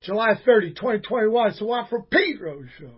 July 30, 2021. It's the Watt from Pedro show.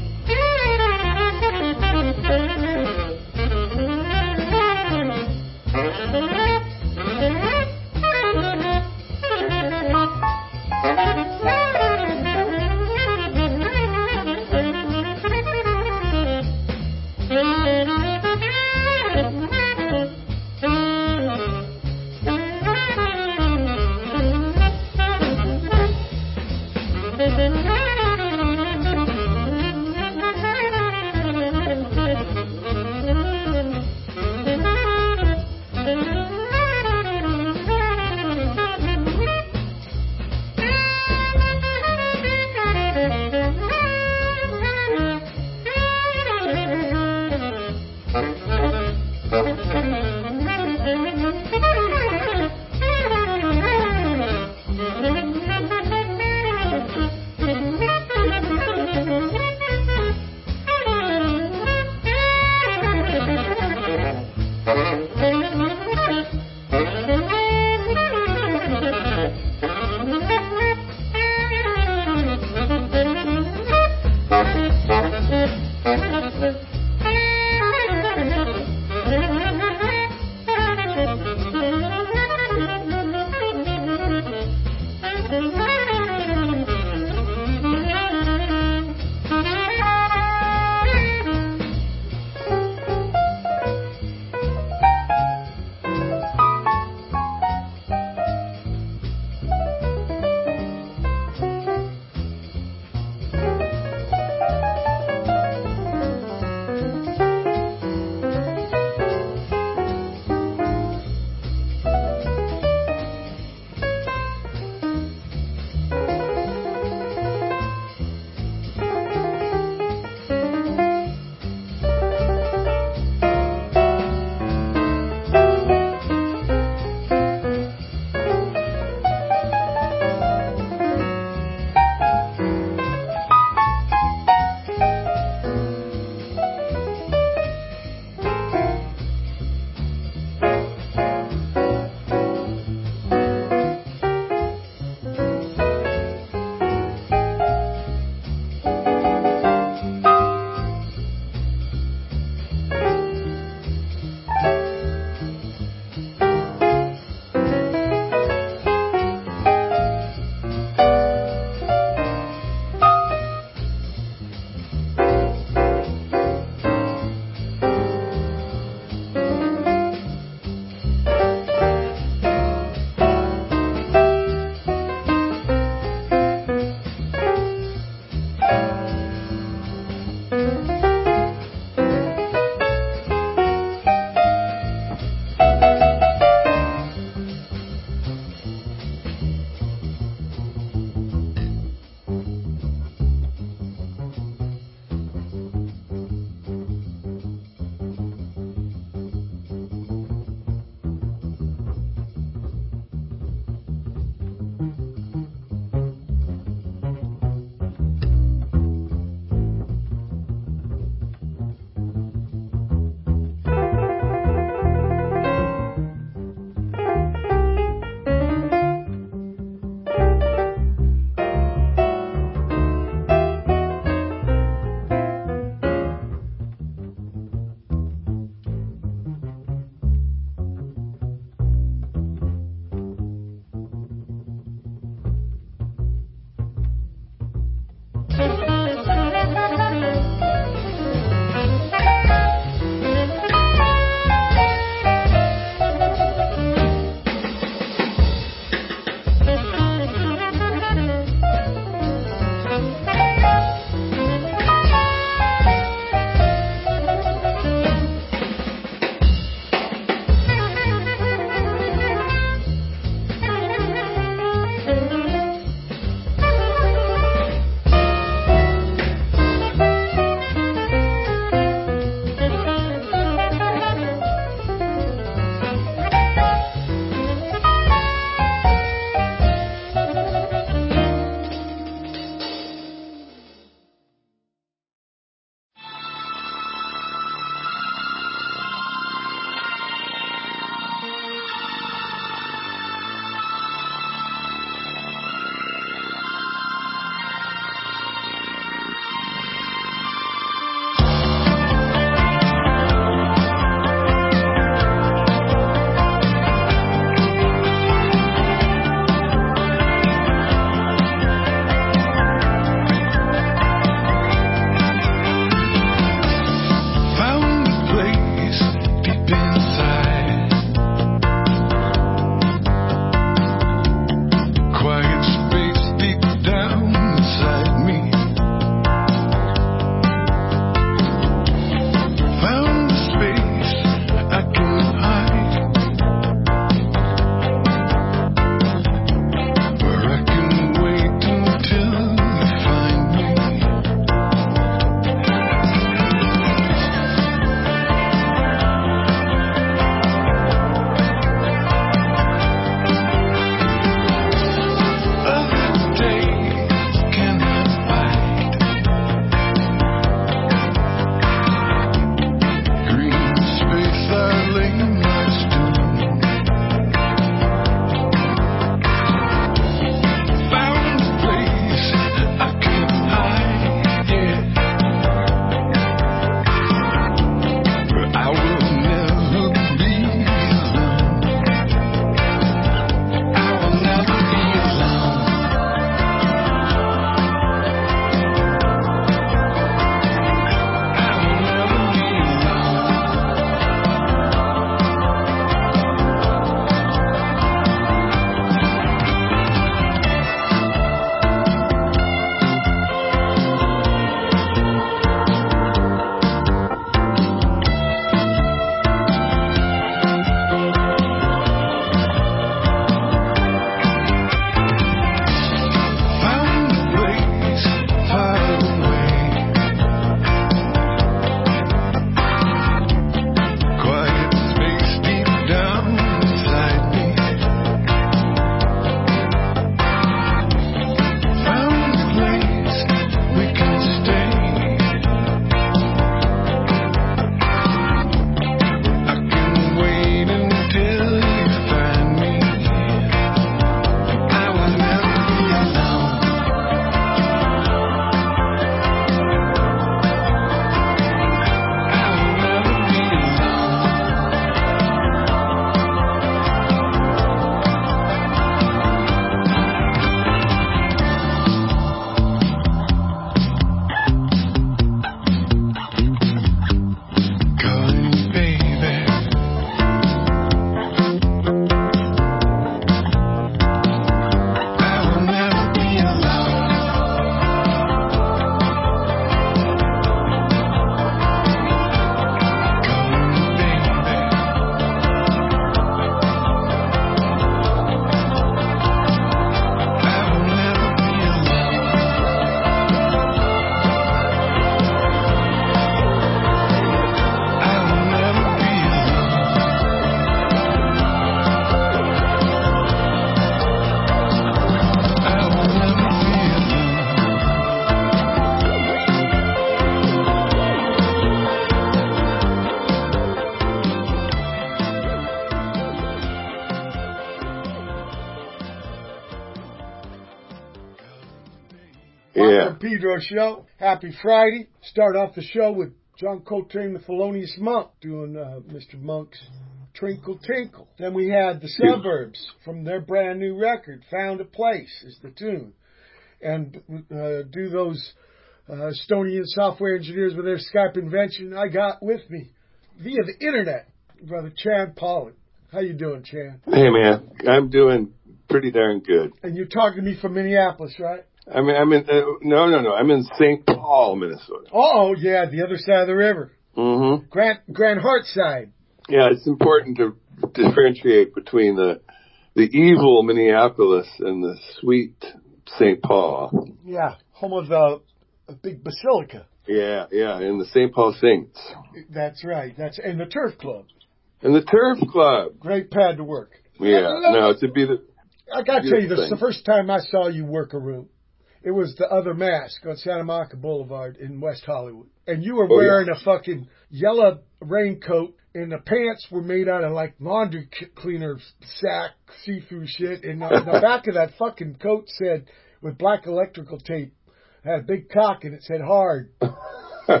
Pedro Show. Happy Friday. Start off the show with John Coltrane, the Thelonious Monk, doing Mr. Monk's Trinkle Tinkle. Then we had the Suburbs from their brand new record, Found a Place is the tune. And do those Estonian software engineers with their Skype invention I got with me via the internet, Brother Chan Pollock. How you doing, Chan? Hey, man. I'm doing pretty darn good. And you're talking to me from Minneapolis, right? I'm in no. I'm in St. Paul, Minnesota. Oh, yeah, the other side of the river. Mm-hmm. Grand Hart side. Yeah, it's important to differentiate between the evil Minneapolis and the sweet St. Paul. Yeah, home of the big basilica. Yeah, and the St. Paul Saints. That's right. And the Turf Club. And the Turf Club. Great pad to work. Yeah, no, to be the... I got to tell you, this is the first time I saw you work a room. It was the Other Mask on Santa Monica Boulevard in West Hollywood. And you were wearing a fucking yellow raincoat, and the pants were made out of like laundry cleaner sack, see-through shit. And the back of that fucking coat said, with black electrical tape, had a big cock and it said hard. And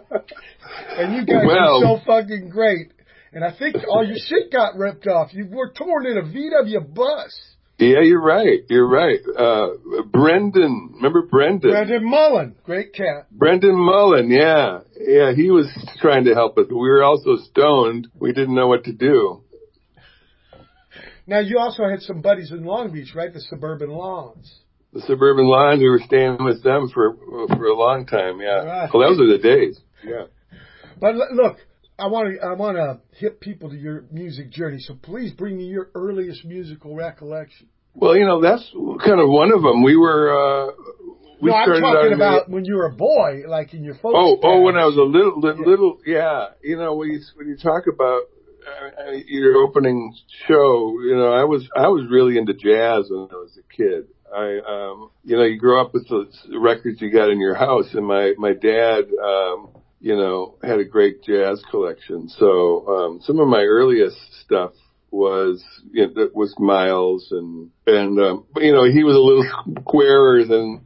you guys were so fucking great. And I think all your shit got ripped off. You were torn in a VW bus. Yeah, you're right. Brendan, remember Brendan? Brendan Mullen, great cat. Brendan Mullen, yeah. Yeah, he was trying to help us. We were also stoned. We didn't know what to do. Now, you also had some buddies in Long Beach, right? The Suburban Lawns. The Suburban Lawns, we were staying with them for a long time, yeah. Right. Well, those are the days, yeah. But look, I want to hit people to your music journey, so please bring me your earliest musical recollection. Well, that's kind of one of them. We were... I'm talking about when you were a boy, like in your folks' Oh, when I was a little, yeah. When you talk about your opening show, I was really into jazz when I was a kid. You grow up with the records you got in your house, and my dad, had a great jazz collection. So, some of my earliest stuff was Miles and he was a little squarer than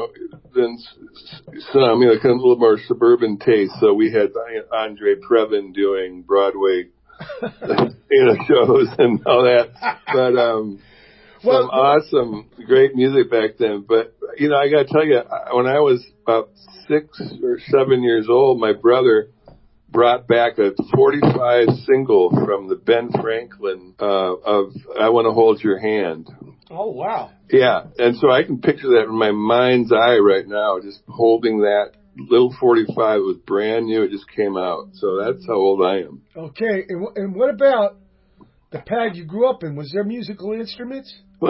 some, kind of a little more suburban taste. So we had Andre Previn doing Broadway, shows and all that. But, some awesome, great music back then. But, I gotta tell you, when I was about 6 or 7 years old, my brother brought back a 45 single from the Ben Franklin of I Want to Hold Your Hand. Oh, wow. Yeah, and so I can picture that in my mind's eye right now, just holding that little 45. It was brand new. It just came out. So that's how old I am. Okay, and what about the pad you grew up in? Was there musical instruments? Well,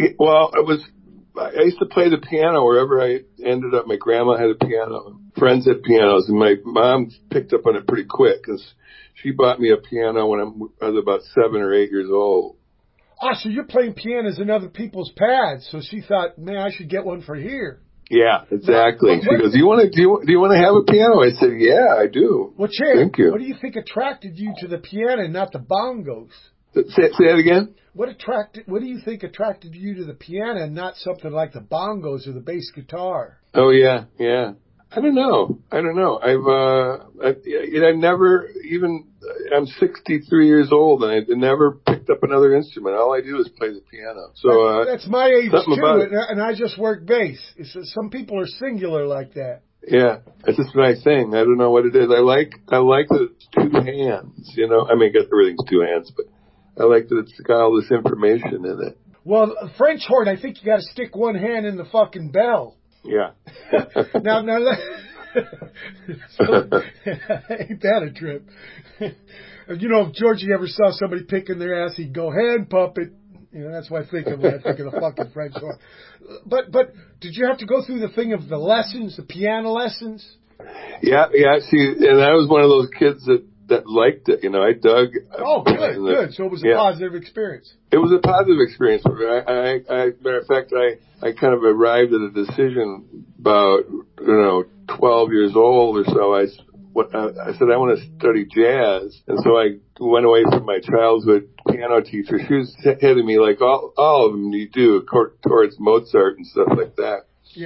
I used to play the piano wherever I ended up. My grandma had a piano. Friends had pianos, and my mom picked up on it pretty quick because she bought me a piano when I was about 7 or 8 years old. Oh, so you're playing pianos in other people's pads. So she thought, man, I should get one for here. Yeah, exactly. She goes, do you want to have a piano? I said, yeah, I do. Well, Chan, thank you. What do you think attracted you to the piano and not the bongos? Say that again? What do you think attracted you to the piano and not something like the bongos or the bass guitar? Oh, yeah. I don't know. I've never even, I'm 63 years old and I never picked up another instrument. All I do is play the piano. So, that's my age too, and I just work bass. Some people are singular like that. Yeah, it's just my thing. I don't know what it is. I like that it's 2 hands, I mean, I guess everything's 2 hands, but I like that it's got all this information in it. Well, French horn, I think you got to stick one hand in the fucking bell. Yeah. now, ain't that a trip? If Georgie ever saw somebody picking their ass, he'd go, hand puppet. That's what I think of when I think of the fucking French horn. But did you have to go through the thing of the lessons, the piano lessons? Yeah. See, and I was one of those kids that liked it. I dug. Oh, good. So it was a positive experience. It was a positive experience. Matter of fact, I kind of arrived at a decision about 12 years old or so. I said I want to study jazz, and so I went away from my childhood piano teacher. She was hitting me like all of them you do towards Mozart and stuff like that. Yeah.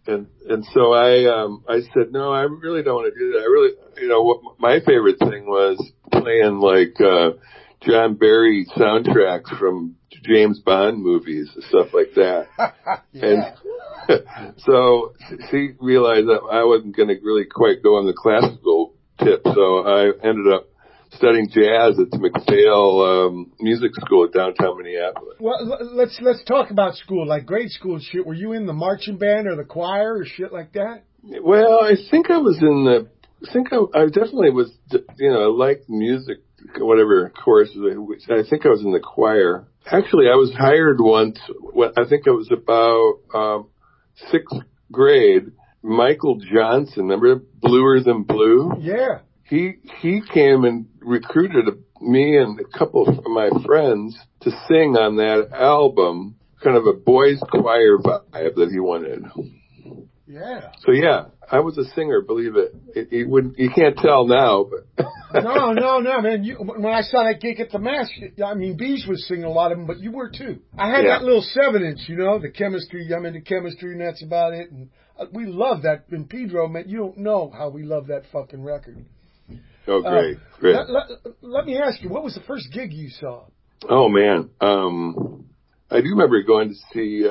And so I said, no, I really don't want to do that. I really, my favorite thing was playing like, John Barry soundtracks from James Bond movies and stuff like that. Yeah. And so she realized that I wasn't going to really quite go on the classical tip. So I ended up studying jazz at the McPhail Music School at downtown Minneapolis. Well, let's talk about school, like grade school and shit. Were you in the marching band or the choir or shit like that? Well, I think I was I definitely was, I liked music, whatever course. I think I was in the choir. Actually, I was hired once, I think it was about, 6th grade. Michael Johnson, remember Bluer Than Blue? Yeah. He came and recruited me and a couple of my friends to sing on that album, kind of a boys choir vibe that he wanted. Yeah. So yeah, I was a singer, believe it. You can't tell now, but. No, man. When I saw that gig at the Mass, I mean, Beej was singing a lot of them, but you were too. I had that little 7-inch, the chemistry, I'm into chemistry and that's about it. And we love that. And Pedro, man, you don't know how we love that fucking record. Oh, great. Let me ask you, what was the first gig you saw? Oh, man. I do remember going to see,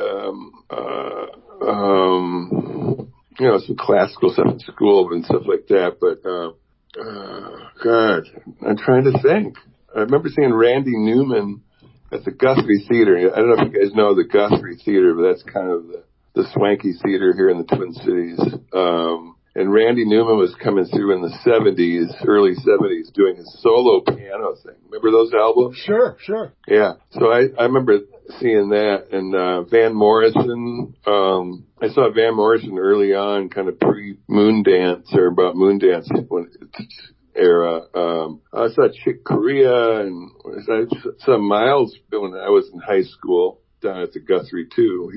some classical stuff in school and stuff like that. But, God, I'm trying to think. I remember seeing Randy Newman at the Guthrie Theater. I don't know if you guys know the Guthrie Theater, but that's kind of the swanky theater here in the Twin Cities. And Randy Newman was coming through in the 70s, early 70s, doing his solo piano thing. Remember those albums? Sure. Yeah. So I remember seeing that. And Van Morrison, I saw Van Morrison early on, kind of pre-Moondance, or about Moondance era. I saw Chick Corea, and I saw Miles when I was in high school down at the Guthrie too.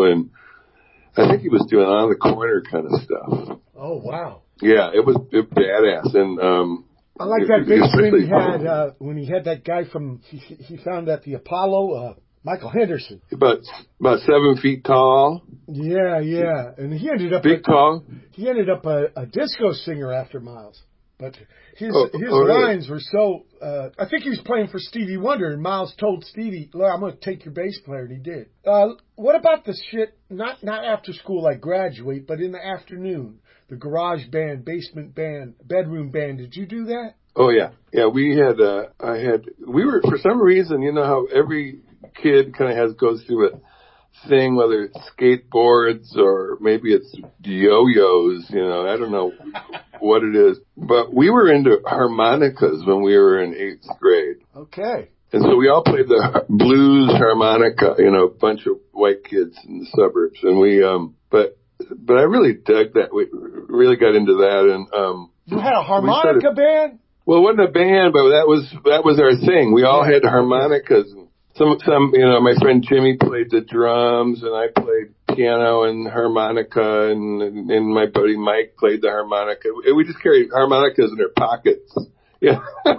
I think he was doing on the corner kind of stuff. Oh, wow. Yeah, it was badass. And, I like that bassman he had, when he had that guy he found at the Apollo, Michael Henderson. About 7 feet tall. Yeah. And he ended up tall. He ended up a disco singer after Miles. But his really? lines were so, I think he was playing for Stevie Wonder, and Miles told Stevie, look, I'm going to take your bass player, and he did. What about the shit, not after school like graduate, but in the afternoon? The garage band, basement band, bedroom band, did you do that? Oh yeah. Yeah, we were, for some reason, you know how every kid kind of goes through a thing, whether it's skateboards or maybe it's yo-yos, I don't know what it is. But we were into harmonicas when we were in 8th grade. Okay. And so we all played the blues harmonica, a bunch of white kids in the suburbs. And but I really dug that. We really got into that. And, you had a harmonica band? Well, it wasn't a band, but that was our thing. We all had harmonicas. Some, my friend Jimmy played the drums, and I played piano and harmonica, and my buddy Mike played the harmonica. We just carried harmonicas in our pockets. Yeah.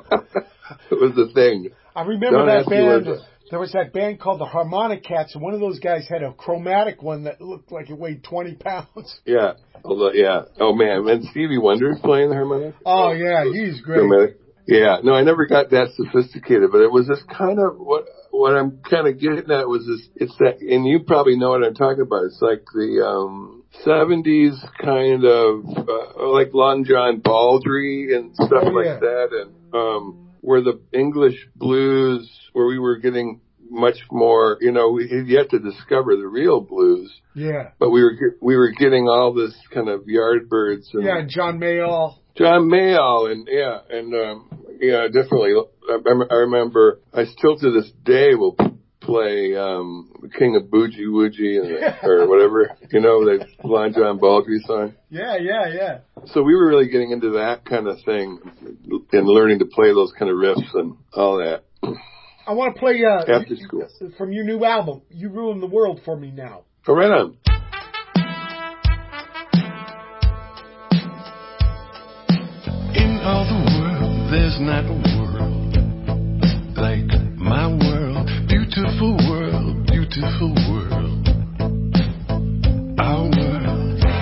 It was the thing. I remember that band. There was that band called the Harmonic Cats, and one of those guys had a chromatic one that looked like it weighed 20 pounds. Yeah. Yeah. Oh, man. And Stevie Wonder's playing the harmonica? Oh, yeah. He's great. Chromatic. Yeah. No, I never got that sophisticated, but it was just kind of what I'm kind of getting at was this, it's that, and you probably know what I'm talking about. It's like the, 70s kind of, like Long John Baldry and stuff like that. And, where the English blues, where we were getting much more, we had yet to discover the real blues. Yeah. But we were getting all this kind of Yardbirds and John Mayall. And definitely. I remember I still to this day will play King of Boogie Woogie or whatever, the Long John Baldry song. Yeah. So we were really getting into that kind of thing and learning to play those kind of riffs and all that. I want to play after school from your new album, You Ruin the World for Me Now. Oh, right on. In all the world, there's not a world like my world. Beautiful world, beautiful world. Our world.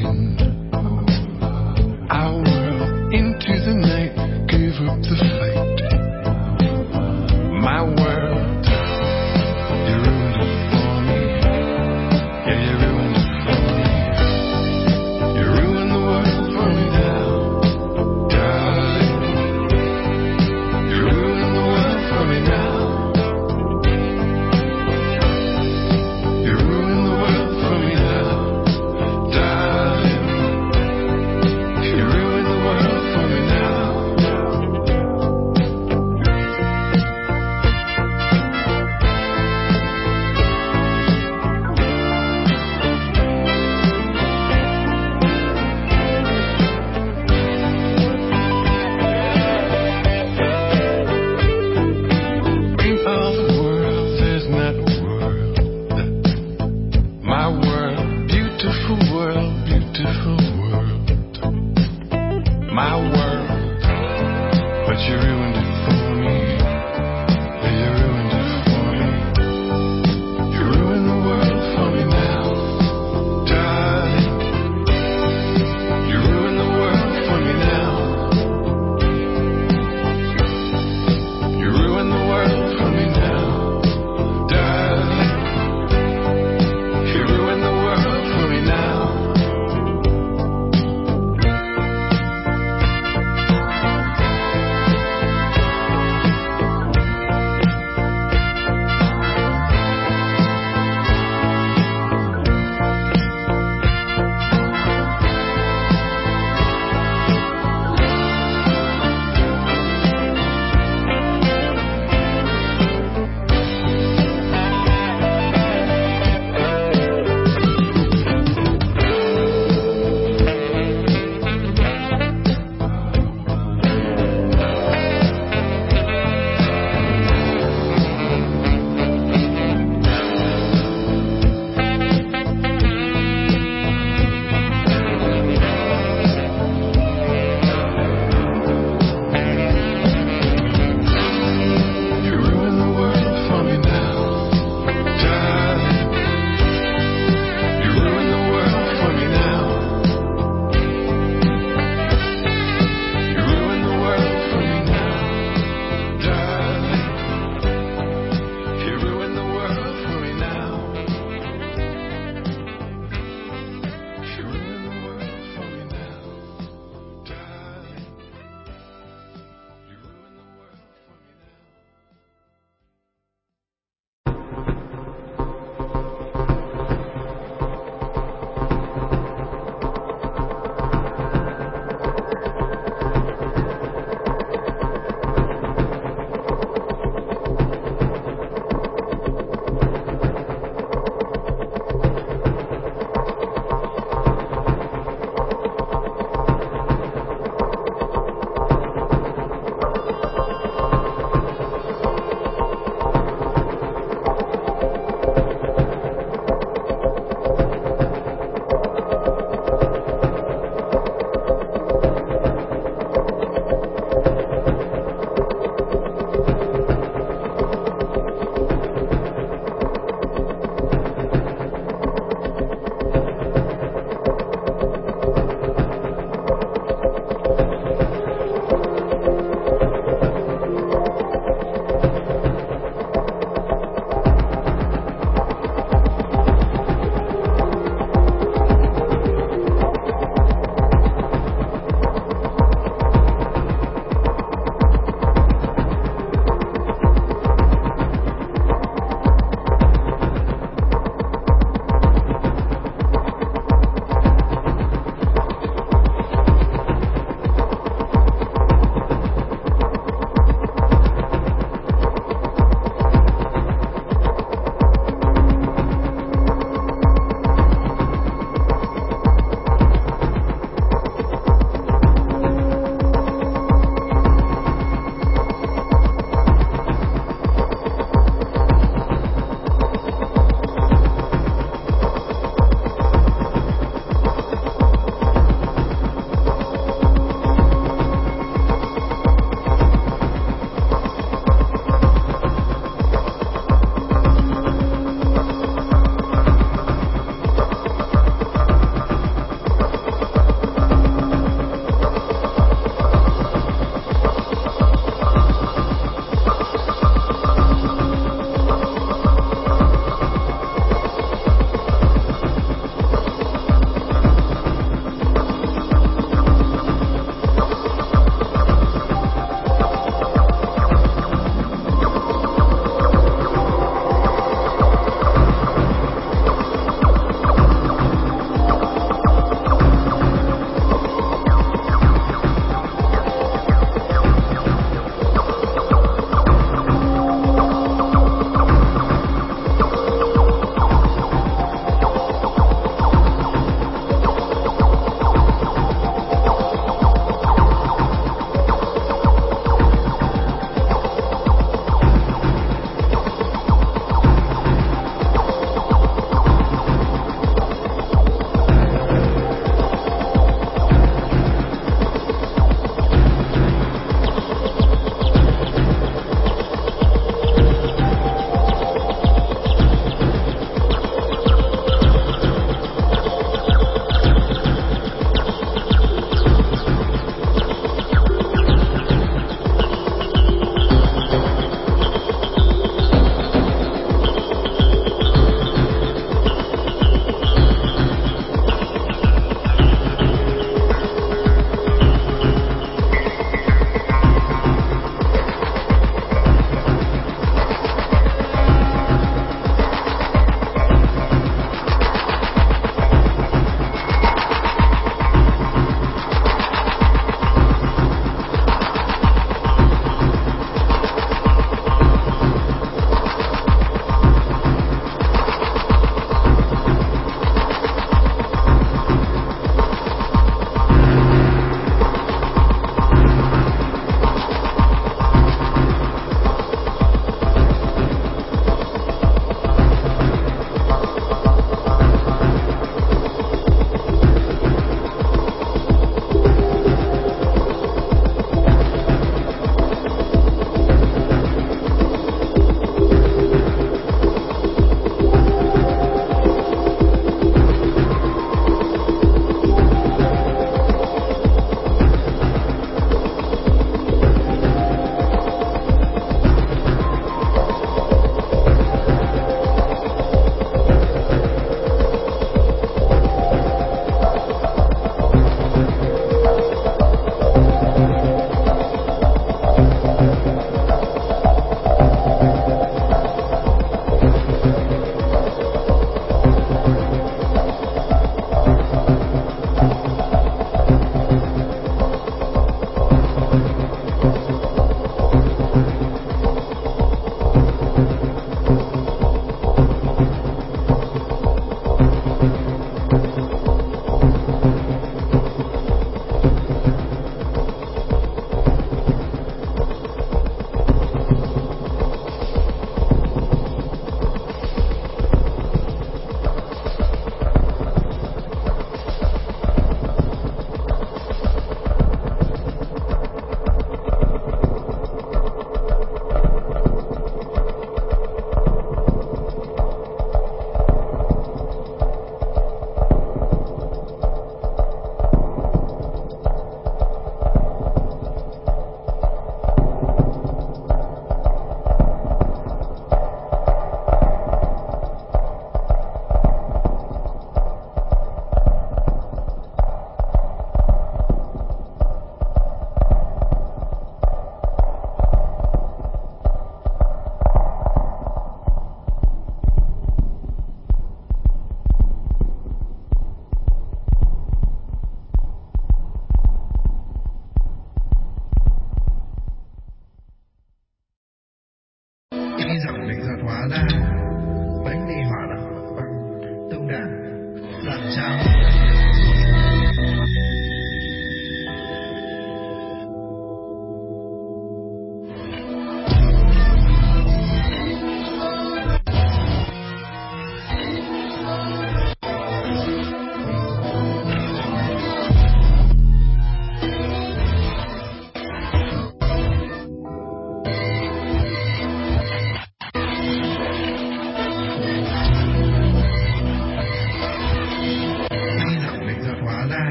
falling. Our world into the night gave up the fight. My world, you ruined it for me. Yeah, you ruined it for me. You ruined the world for me now, darling. You ruined the world for me now. You ruined the world for me now, darling.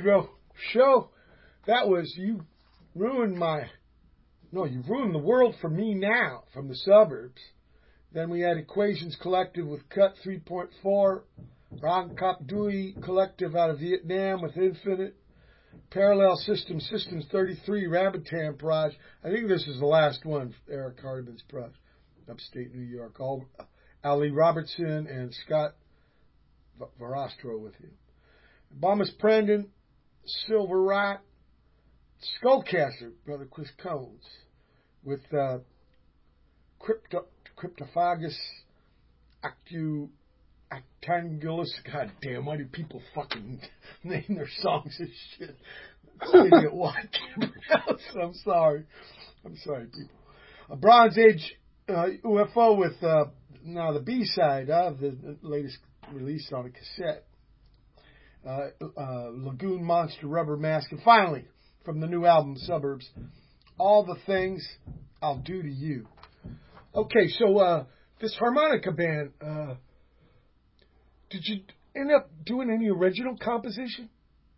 Pedro show. That was you ruined you've ruined the world for me now from the Suburbs. Then we had Equations Collective with Cut 3.4, Ron Cop Dewey Collective out of Vietnam with Infinite, Parallel Systems 33, Rabbit Project. I think this is the last one, Eric Hardeman's project, upstate New York. Ali Robertson and Scott Verostro with him. Bombus Prendon, Silver Rat, Skullcaster, Brother Chris Cones, with Cryptophagus Actangulus. God damn, why do people fucking name their songs as shit? Idiot, what I can't pronounce it. I'm sorry, people. A Bronze Age UFO with now the B-side of the latest release on a cassette. Lagoon Monster Rubber Mask, and finally, from the new album Suburbs, All the Things I'll Do to You. Okay, so this harmonica band, did you end up doing any original composition?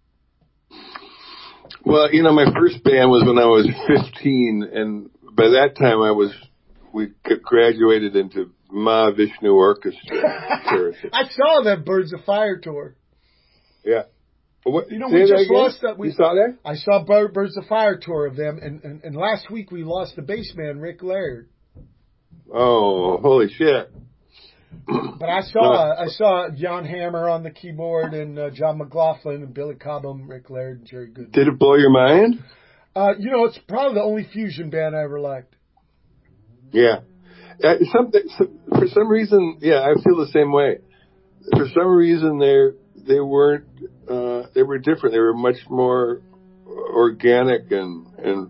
Well, my first band was when I was 15, and by that time we graduated into Mahavishnu Orchestra. I saw that Birds of Fire tour. Yeah. What, we just lost that. You saw that? I saw Birds of Fire tour of them, and last week we lost the bass man, Rick Laird. Oh, holy shit. But I saw John Hammer on the keyboard, and John McLaughlin, and Billy Cobham, Rick Laird, and Jerry Goodman. Did it blow your mind? It's probably the only fusion band I ever liked. Yeah. For some reason, I feel the same way. For some reason, they weren't. They were different. They were much more organic and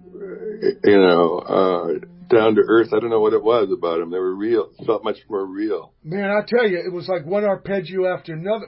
down to earth. I don't know what it was about them. They were real. It felt much more real. Man, I tell you, it was like one arpeggio after another.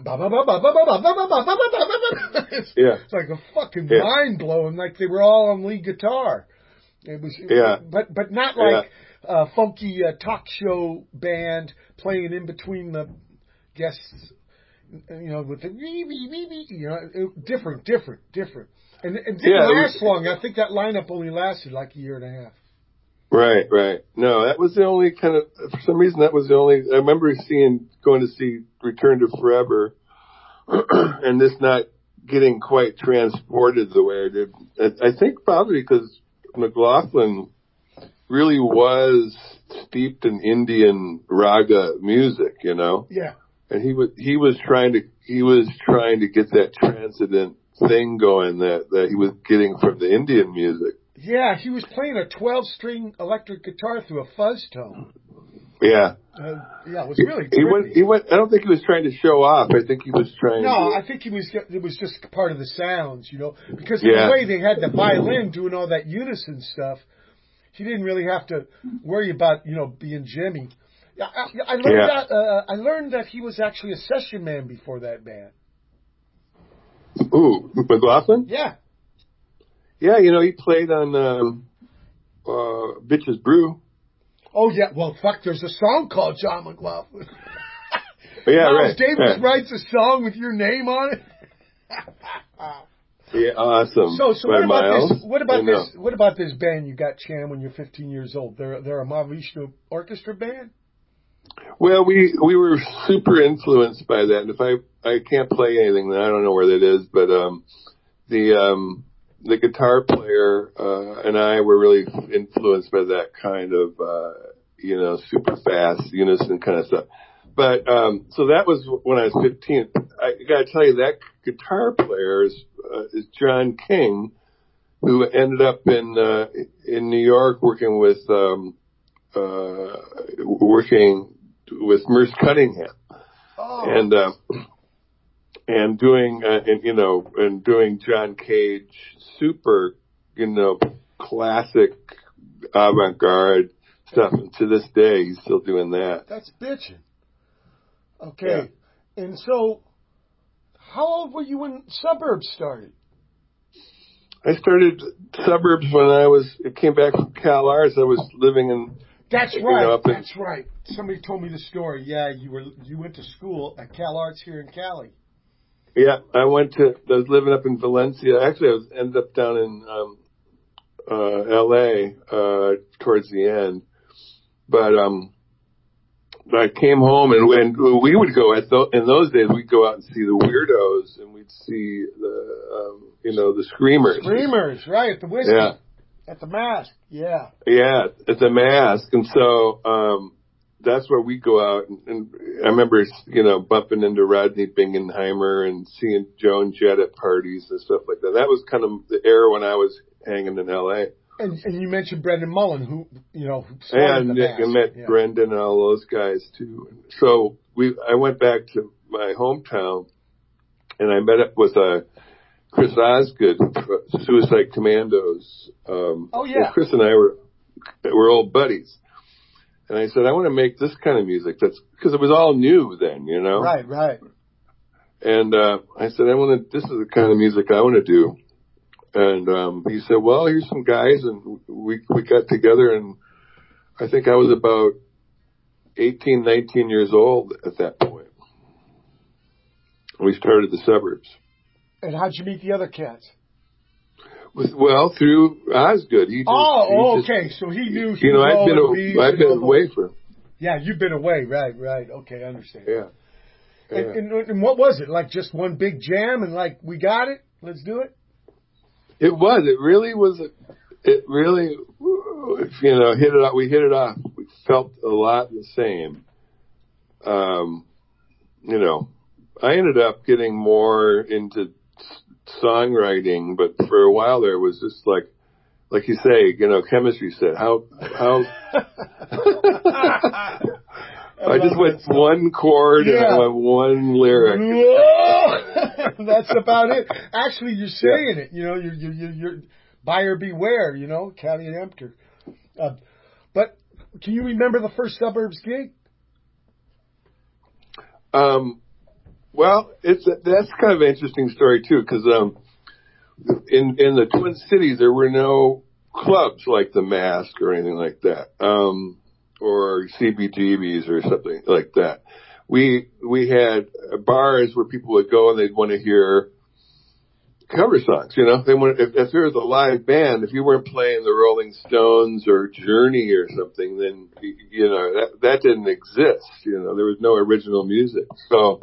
It's like a fucking mind blowing. Like they were all on lead guitar. It was, but not like a funky talk show band playing in between the guests. With the different. And it didn't last long. I think that lineup only lasted like a year and a half. Right. No, that was the only kind of, for some reason, that was the only, I remember going to see Return to Forever, and this not getting quite transported the way I did. I think probably because McLaughlin really was steeped in Indian raga music, Yeah. And he was trying to get that transcendent thing going that he was getting from the Indian music. Yeah, he was playing a 12-string electric guitar through a fuzz tone. Yeah. It was really trippy. He went. I don't think he was trying to show off. I think he was trying. No, I think it was just part of the sounds, because the way they had the violin doing all that unison stuff, he didn't really have to worry about being Jimmy. I learned that he was actually a session man before that band. Ooh, McLaughlin? Yeah. Yeah, he played on Bitches Brew. Oh, yeah. Well, fuck, there's a song called John McLaughlin. Yeah, Miles right. Davis writes a song with your name on it. Yeah, awesome. So what about this band you got, Chan, when you're 15 years old? They're a Mahavishnu Orchestra band? Well, we were super influenced by that, and if I can't play anything, then I don't know where that is, but the guitar player and I were really influenced by that kind of super fast unison kind of stuff. But so that was when I was 15. I got to tell you, that guitar player is John King, who ended up in New York working with Merce Cunningham. Oh. And doing John Cage super, classic avant-garde stuff. And to this day, he's still doing that. That's bitching. Okay. Yeah. And so, how old were you when Suburbs started? I started Suburbs when I came back from Cal Arts. I was living in. That's right. That's right. Somebody told me the story. Yeah, you went to school at Cal Arts here in Cali. Yeah, I was living up in Valencia. Actually, ended up down in L.A. Towards the end. But I came home, and we would go in those days, we'd go out and see the Weirdos, and we'd see the Screamers. Screamers, right, at the Whiskey. Yeah. At the Mask, yeah. Yeah, at the Mask. And so that's where we go out. And I remember, bumping into Rodney Bingenheimer and seeing Joan Jett at parties and stuff like that. That was kind of the era when I was hanging in L.A. And you mentioned Brendan Mullen, who started the Mask. I met Brendan and all those guys, too. So I went back to my hometown, and I met up with Chris Osgood, Suicide Commandos. Oh, yeah. And Chris and I were old buddies. And I said, I want to make this kind of music. Because it was all new then, Right. And I said, this is the kind of music I want to do. And he said, well, here's some guys. And we got together, and I think I was about 18, 19 years old at that point. We started the Suburbs. And how'd you meet the other cats? Well, through Osgood. Okay. So he knew. I've been away for. Yeah, you've been away. Right. Okay, I understand. Yeah. And what was it? Like just one big jam and like, we got it? Let's do it? It was. It really was. It really, hit it off. We hit it off. We felt a lot the same. I ended up getting more into songwriting, but for a while there was just like you say, chemistry said, how I just went one chord and I went one lyric. That's about it. Actually, you're saying it, you're buyer beware, Callie and Empter. But can you remember the first Suburbs gig? Well, that's kind of an interesting story too, because in the Twin Cities there were no clubs like the Mask or anything like that, or CBGBs or something like that. We had bars where people would go and they'd want to hear cover songs. If there was a live band, if you weren't playing the Rolling Stones or Journey or something, then that didn't exist. There was no original music, so.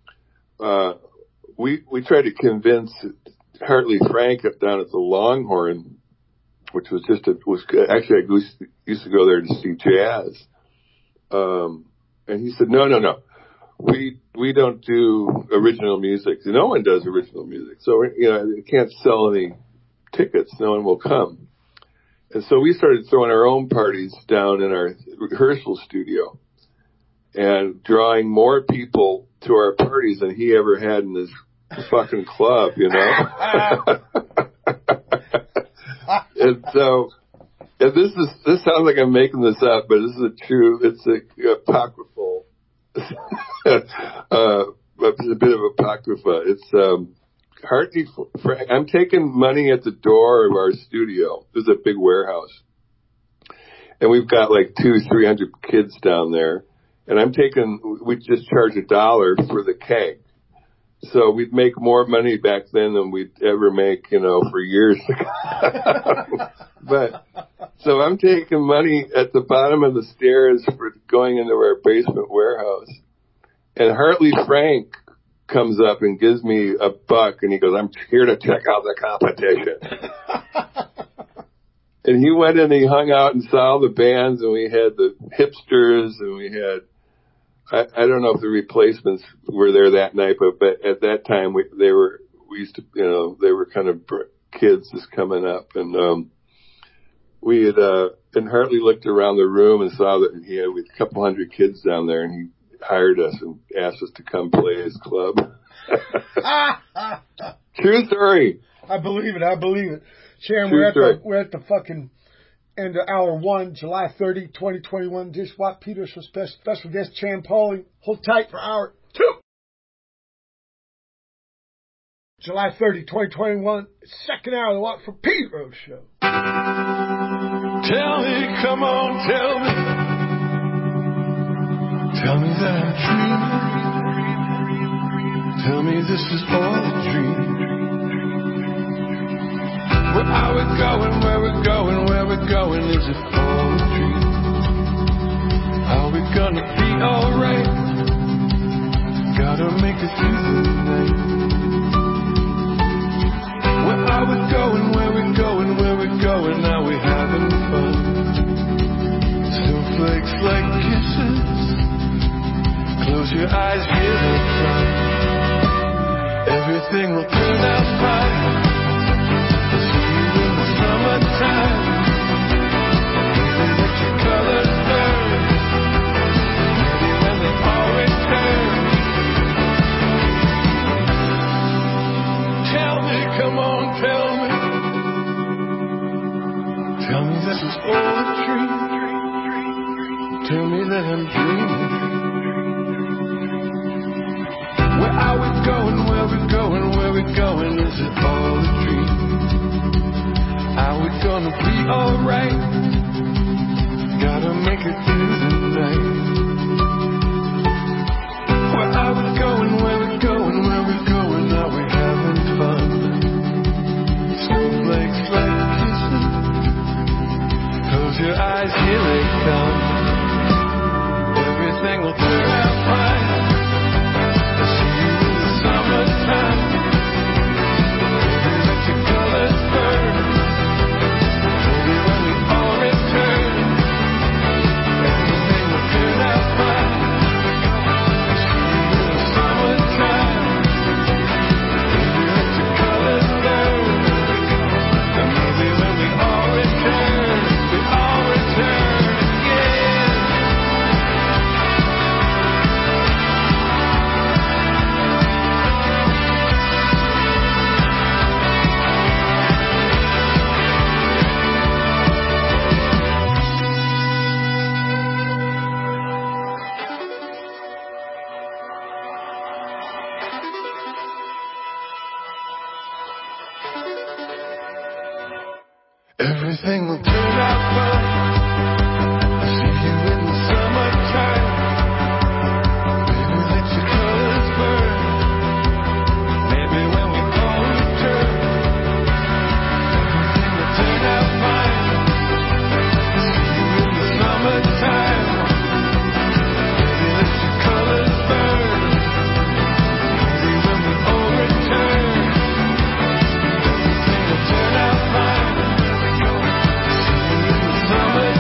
We tried to convince Hartley Frank down at the Longhorn, which was actually I used to go there to see jazz. And he said, no, we don't do original music. No one does original music. So, you can't sell any tickets. No one will come. And so we started throwing our own parties down in our rehearsal studio and drawing more people to our parties than he ever had in his fucking club, And so, and this sounds like I'm making this up, but this is it's a apocryphal, it's a bit of apocrypha. It's, Hartley Frank, I'm taking money at the door of our studio. There's a big warehouse. And we've got like 200-300 kids down there. And we just charge $1 for the keg. So we'd make more money back then than we'd ever make, for years. But, so I'm taking money at the bottom of the stairs for going into our basement warehouse. And Hartley Frank comes up and gives me $1 and he goes, I'm here to check out the competition. And he went and he hung out and saw the bands, and we had the Hipsters, and we had, I don't know if the Replacements were there that night, but at that time they were kind of kids just coming up, and and Hartley looked around the room and saw that he had a couple hundred kids down there, and he hired us and asked us to come play his club. True story. I believe it. Sharon, we're at the fucking end of hour 1, July 30, 2021. Dish Watt Peters for special guest Chan Pauling. Hold tight for hour 2. July 30, 2021. Second hour of the Watt from Pete Rose Show. Tell me, come on, tell me. Tell me that I'm dreaming. Tell me this is all a dream. Where are we going, where we're going, where we're going? Is it all a dream? Are we gonna be alright? Gotta make it through the night. Where are we going, where we're going, where we're going? Are we having fun? Snowflakes like kisses. Close your eyes, hear the drum. Everything will turn out fine. I'll see you in the summertime. Baby, let your colors burn. Maybe when they all return. Tell me, come on, tell me. Tell me this is all a dream. Tell me that I'm dreaming. Where are we going, where we going, where we going? Is it all a dream? Are we gonna be alright? Gotta make it through the night. Where are we going, where we going, where we going? Are we having fun? Snowflakes like kisses. Close your eyes, here they come. Everything will turn out fine. Summertime, baby, let your colors burn. Maybe when we all return, everything will turn out fine. See you in the summertime, baby, let your colors burn. And maybe when we all return, yeah. Everything will turn out fine. I see you in the summertime. Baby, let your colors burn. Maybe when we all return, everything will turn out fine. I see you in the summertime. Baby, let your colors burn. Maybe when we all return, everything will turn out fine. Summer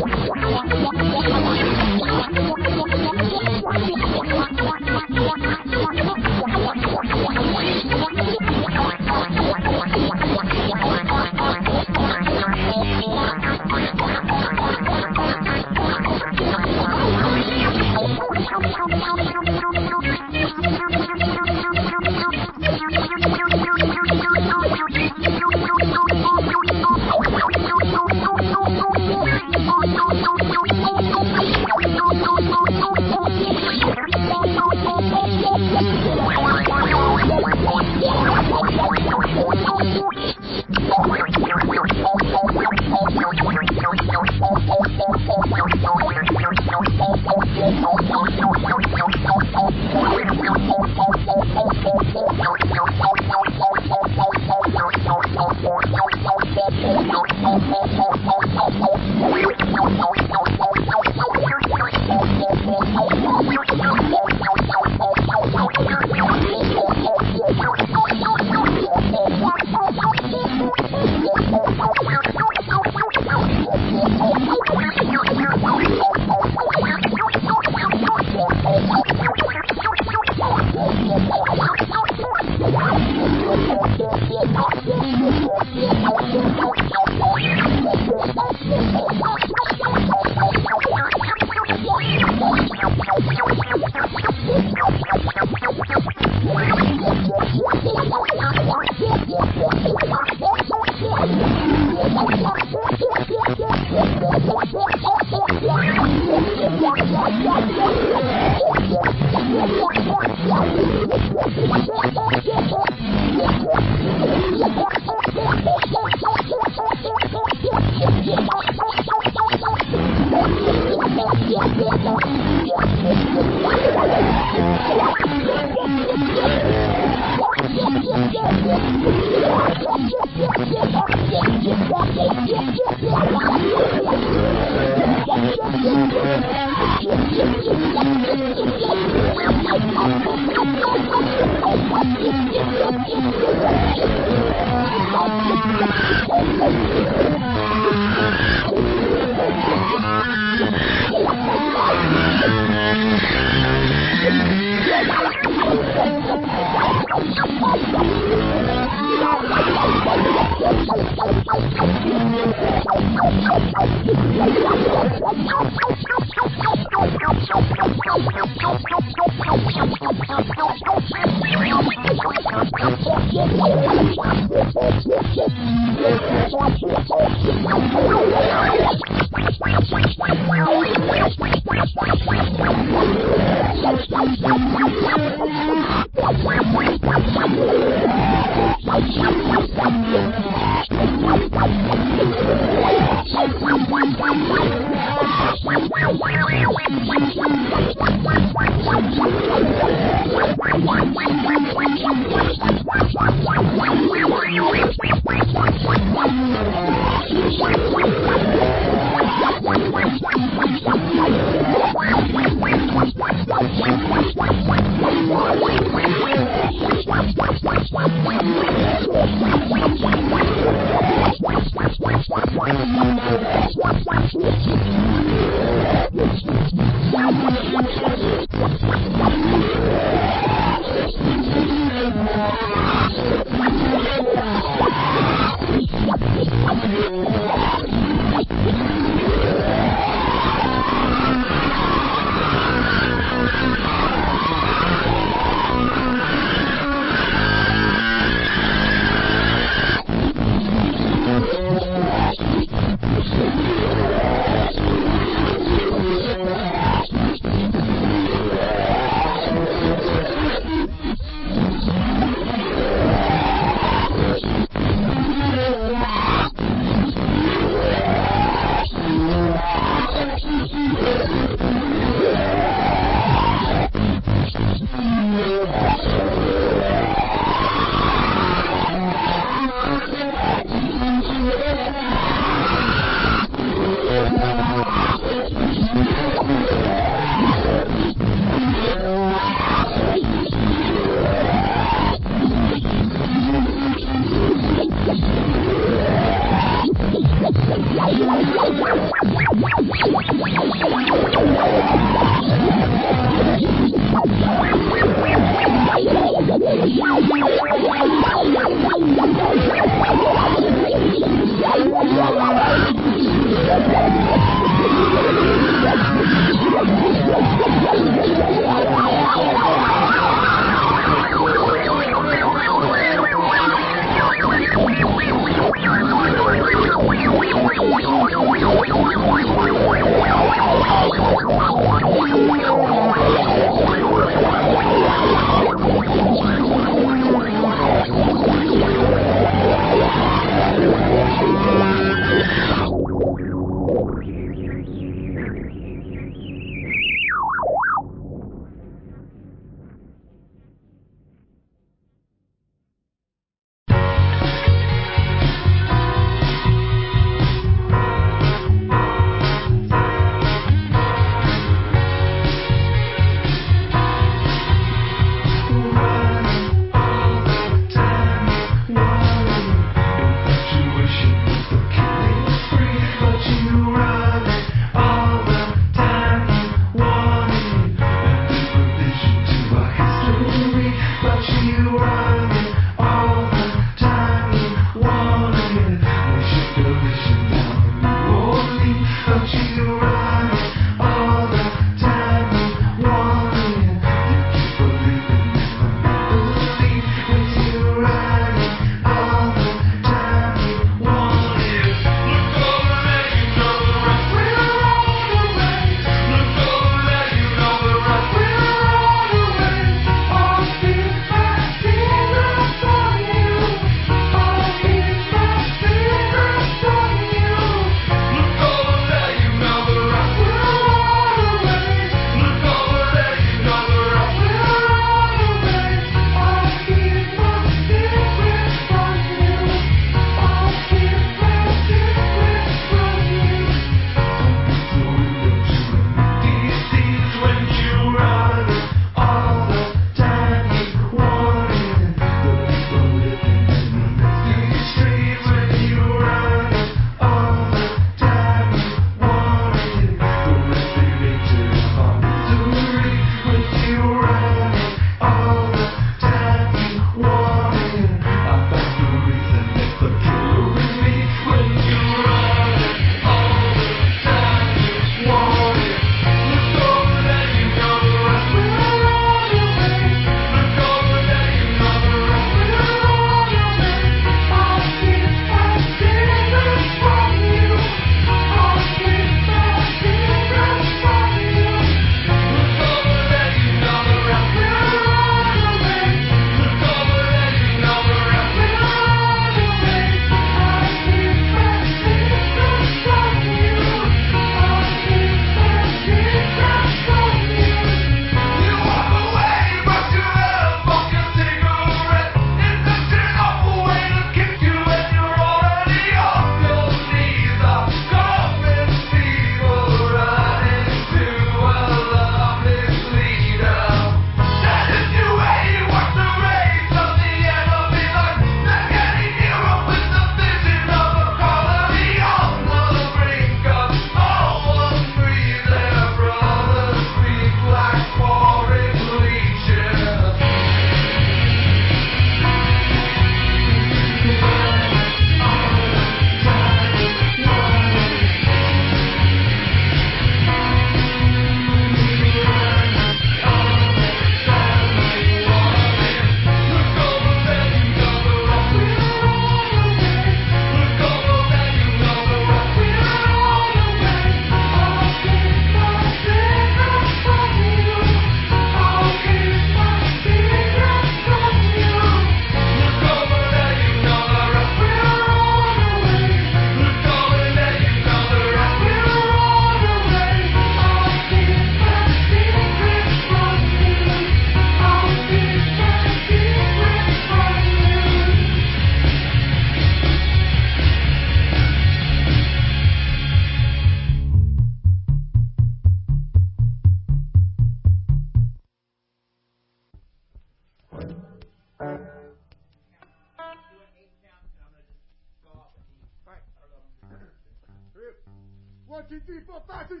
1, 2, 3, 4, 5, 6,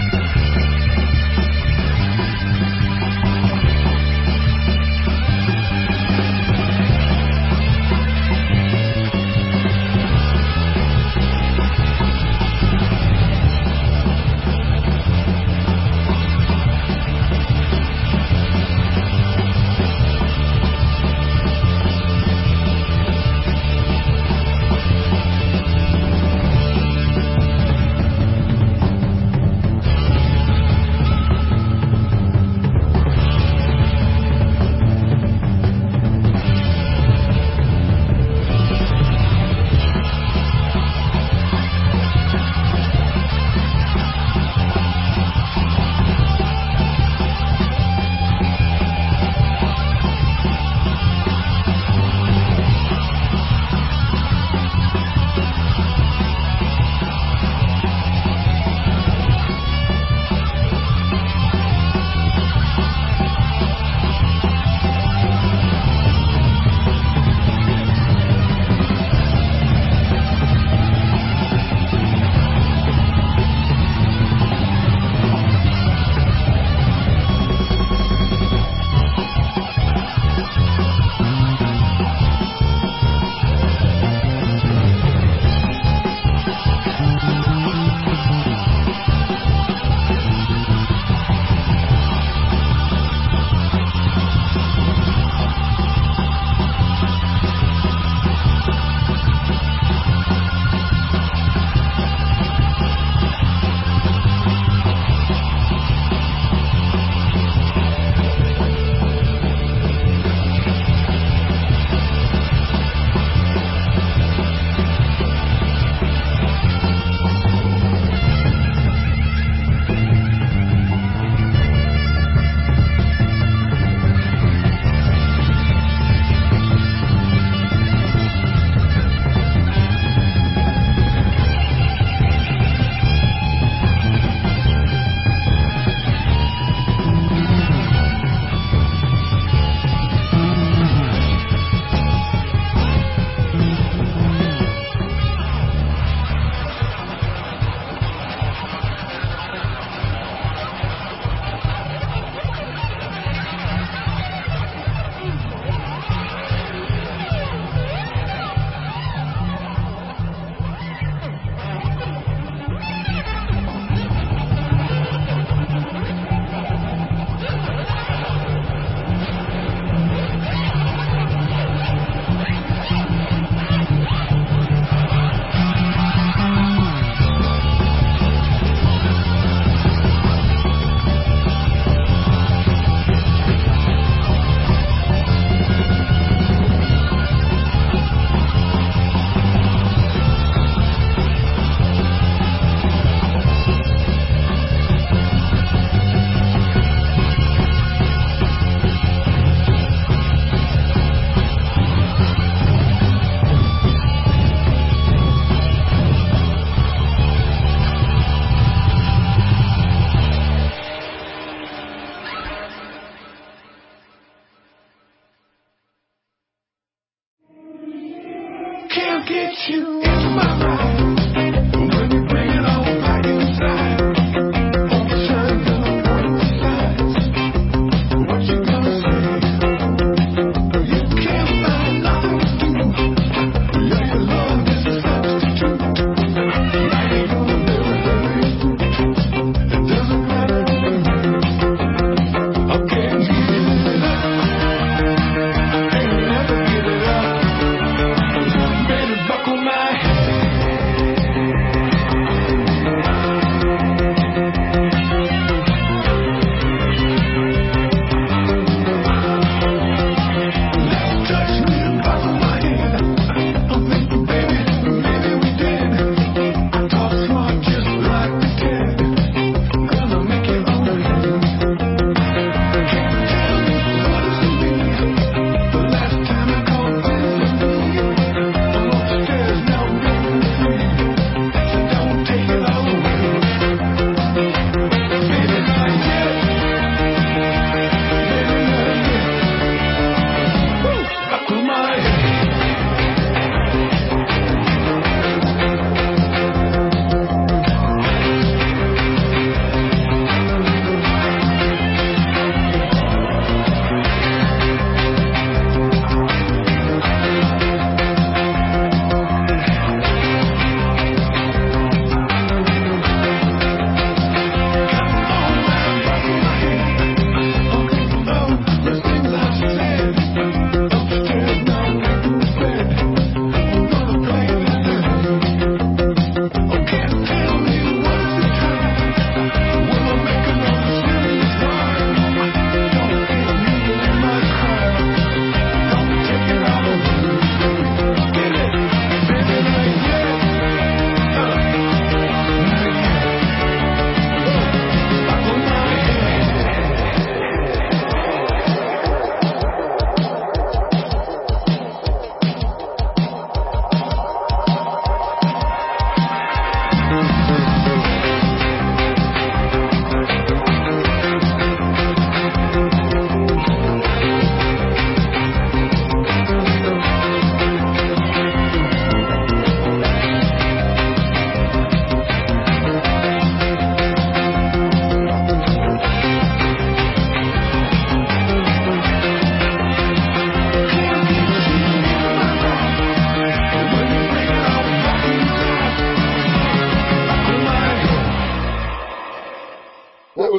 7, 8.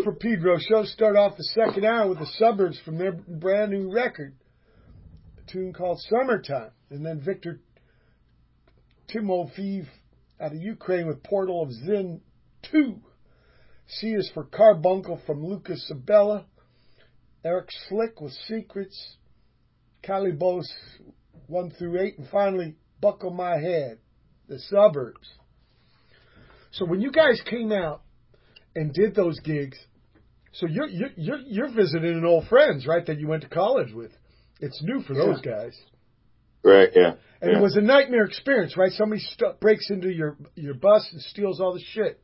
for Pedro Show. Start off the second hour with the Suburbs from their brand new record, a tune called Summertime. And then Victor Timofeev out of Ukraine with Portal of Zin 2. C is for Carbuncle from Lucas Sabella. Eric Slick with Secrets. Calibos 1 through 8. And finally, Buckle My Head, the Suburbs. So when you guys came out and did those gigs, so you're visiting an old friends, right, that you went to college with. It's new for those guys. Right, yeah. And it was a nightmare experience, right? Somebody breaks into your bus and steals all the shit.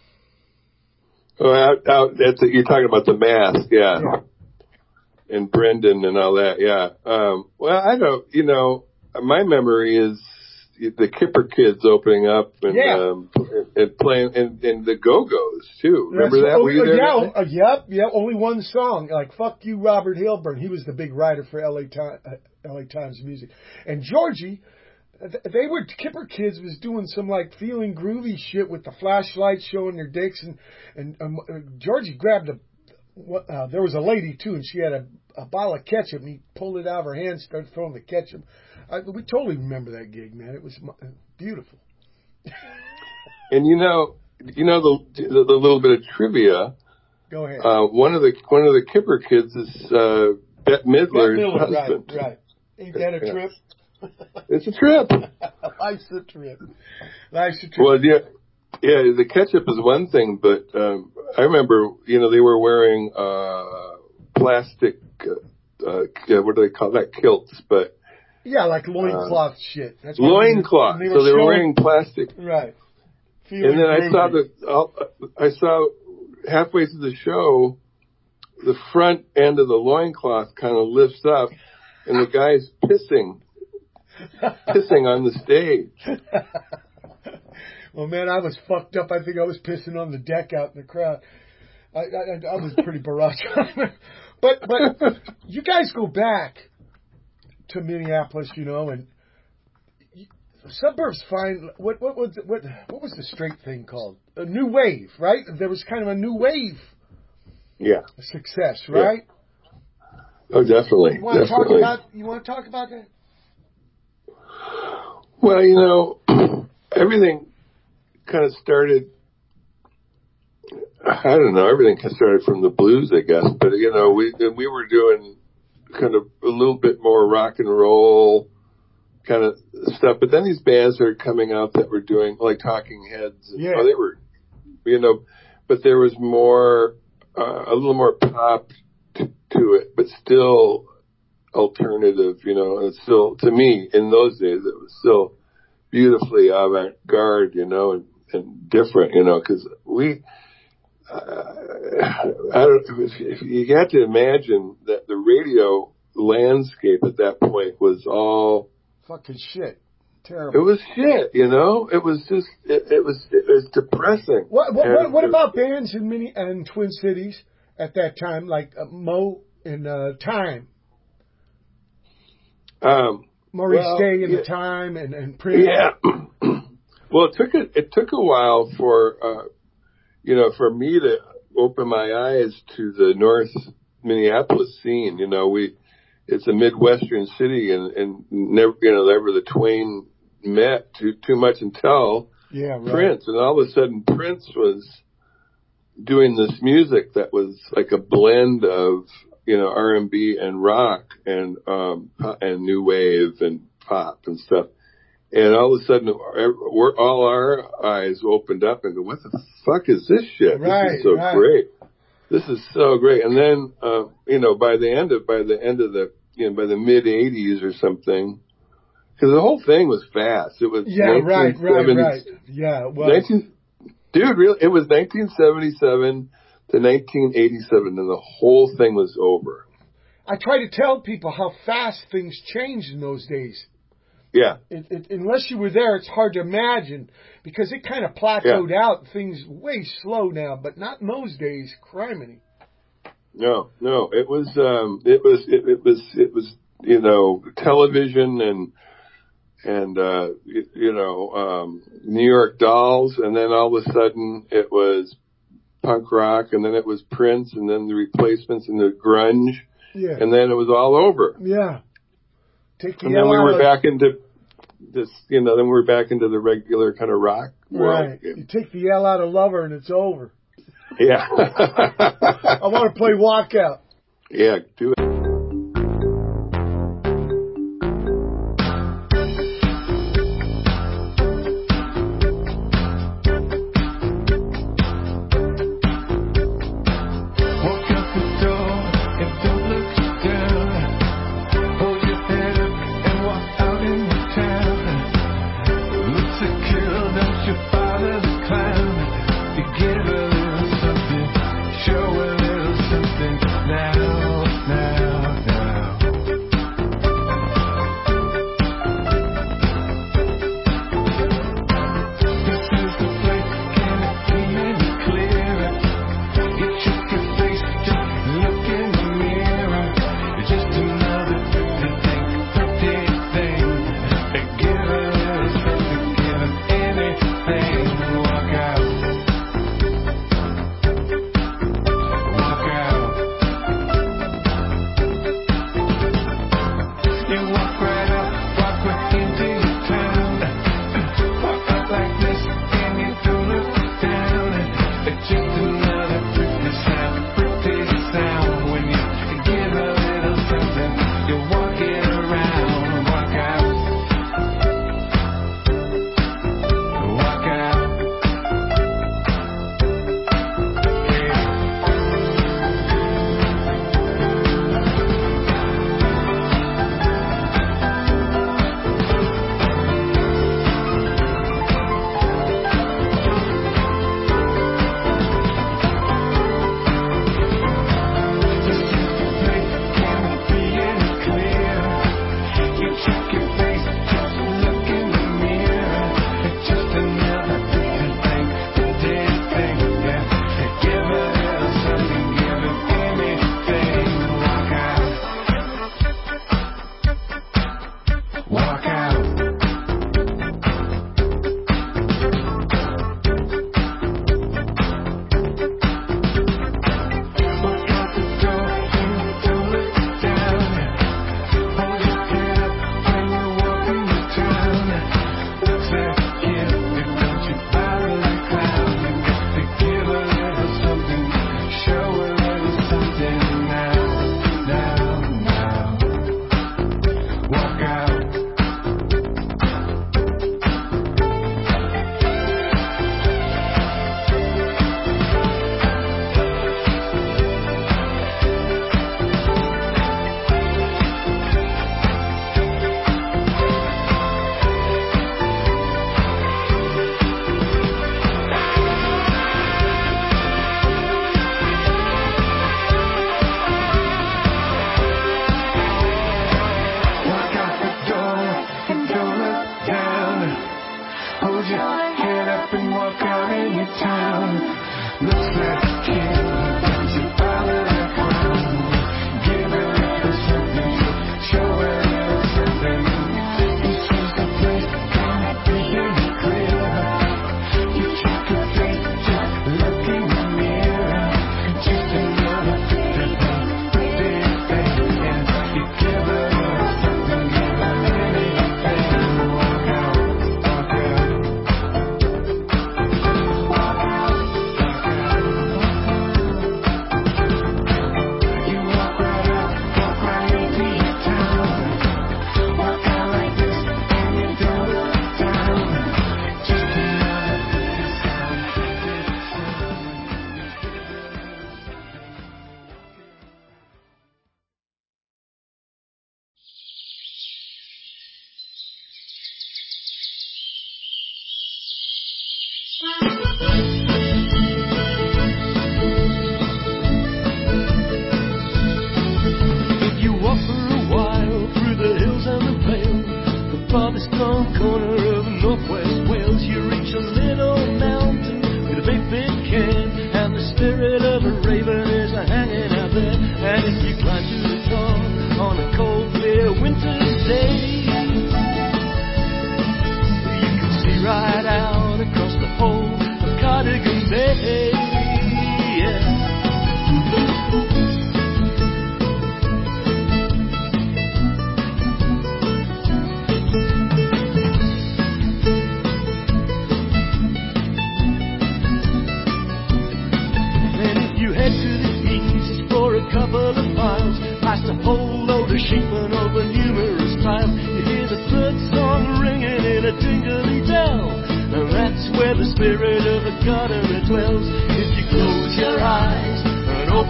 Oh, you're talking about the Mask, yeah. And Brendan and all that, yeah. Well, I don't, my memory is the Kipper Kids opening up and playing, and the Go-Go's too. Remember that? Were you there? Yeah. Only one song, like "Fuck You, Robert Hilburn." He was the big writer for LA Times Music, and Georgie. Kipper Kids was doing some like Feeling Groovy shit with the flashlights showing their dicks, and Georgie grabbed there was a lady too, and she had a bottle of ketchup, and he pulled it out of her hand, started throwing the ketchup. We totally remember that gig, man. It was beautiful. And the little bit of trivia. Go ahead. One of the Kipper Kids is Bette Midler's husband. Right. Ain't that a trip? It's a trip. Life's a trip. Well, the ketchup is one thing, but I remember, they were wearing plastic, what do they call that? Kilts, but. Yeah, like loincloth shit. That's loincloth. So they were wearing plastic. Right. And then I saw halfway through the show, the front end of the loincloth kind of lifts up, and the guy's pissing on the stage. Well, man, I was fucked up. I think I was pissing on the deck out in the crowd. I was pretty barrage. But you guys go back to Minneapolis, and Suburbs find what was the straight thing called? A new wave, right? There was kind of a new wave. Yeah. Success, right? Yeah. Oh, definitely. You want to talk about that? Well, everything kind of started. I don't know. Everything kind of started from the blues, I guess. But we were doing kind of a little bit more rock and roll kind of stuff. But then these bands are coming out that were doing like Talking Heads. And, they were, but there was more, a little more pop to it, but still alternative, it's still, to me, in those days, it was still beautifully avant-garde, and different, because if you had to imagine that the radio landscape at that point was all fucking shit. Terrible. It was shit, It was just it was depressing. What about bands in Twin Cities at that time, like Mo and Time? Maurice Day in the Time and Prince. Yeah. Well, it took a while for for me to open my eyes to the North Minneapolis scene. It's a Midwestern city, and never the twain met too much until Prince, and all of a sudden Prince was doing this music that was like a blend of R&B and rock and new wave and pop and stuff. And all of a sudden, all our eyes opened up and go, "What the fuck is this shit? Right, this is so great. This is so great." And then, by the end of by the mid '80s or something, because the whole thing was fast. It was right. Yeah, well, dude, really, it was 1977 to 1987, and the whole thing was over. I try to tell people how fast things changed in those days. Yeah. Unless you were there, it's hard to imagine because it kind of plateaued out. Things way slow now, but not in those days. Criminy. No. It was television and New York Dolls, and then all of a sudden it was punk rock, and then it was Prince, and then the Replacements and the grunge, Yeah. and then it was all over. Yeah. Take the And then L we out were of- back into this, you know, then we were back into the regular kind of rock world. Right. You take the L out of Lover and it's over. Yeah. I want to play Walkout. Yeah, do it. Walk out the door and don't look down. Hold your head up and walk out in the town. Look secure, don't you follow the clown. You give a little something, show a little something now, now.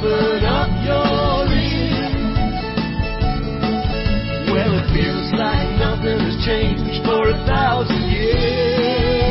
open up your ears. Well, it feels like nothing has changed for 1,000 years.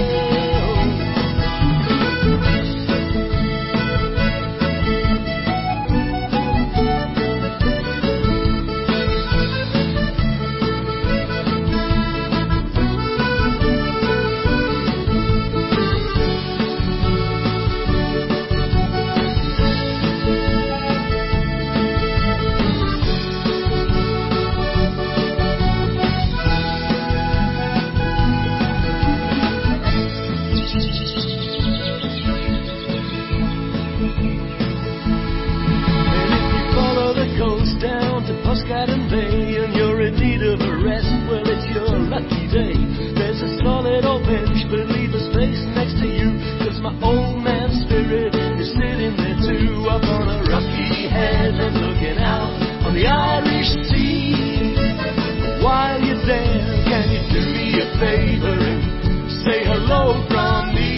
Muscadam Bay and you're in need of a rest, well, it's your lucky day. There's a solid old bench, but leave a space next to you, 'cause my old man spirit is sitting there too, up on a rocky head and looking out on the Irish Sea. While you're there, can you do me a favor and say hello from me?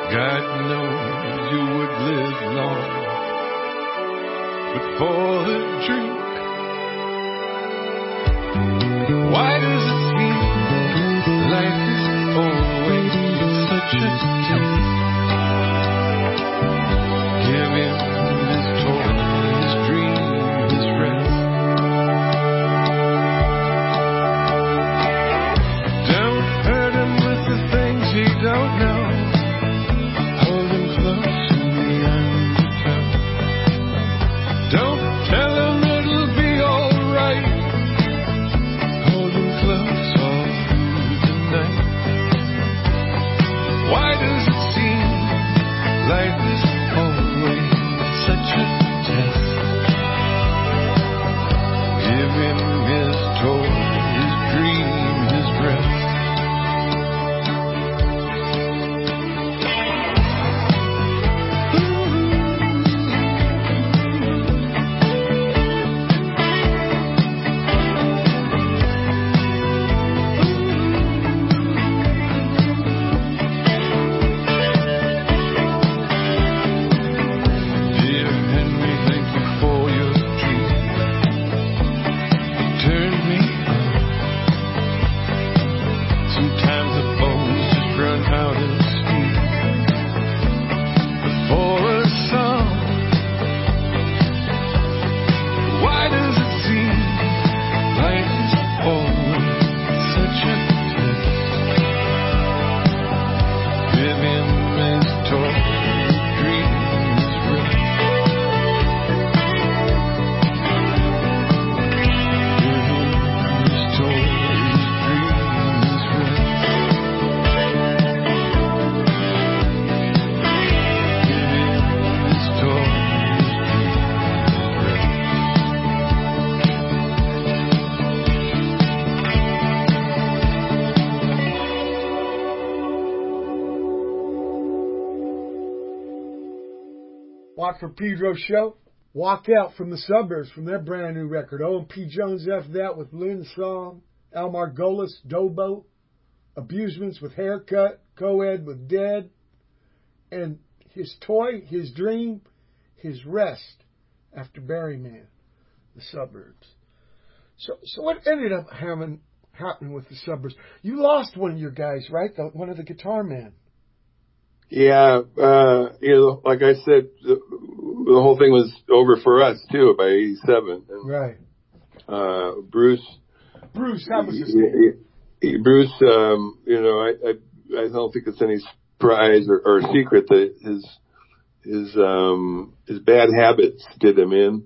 God knows you would live long, but for a drink, why does it seem life is always such a test? Give him his toy, his dream, his rest. Don't hurt him with the things he don't know. Hold him close to the undertow. Don't tell him it'll be alright. Hold him close all through the night. Why does it seem life is always such a test? Give him his toy, his dream, his rest. Dear Henry, thank you for your dream. Turn me on. Sometimes the bones just run out of steam. But for a song, why does it seem life is always such a test? Give him his toy, his dream, his rest. Give him his toy, his dream, his rest. Give him his toy, his dream, his Watford Pedro Show. Walk Out from the Suburbs from their brand new record. O&P Jones after that with Lynn Song. Al Margolis, Dobo. Abusements with Haircut. Coed with Dead. And his toy, his dream, his rest after Barryman, the Suburbs. So what ended up happening with the Suburbs? You lost one of your guys, right? One of the guitar men. Yeah, like I said, the whole thing was over for us too by '87. And, Right. Bruce, that was his name. Bruce, I don't think it's any surprise or secret that his bad habits did him in.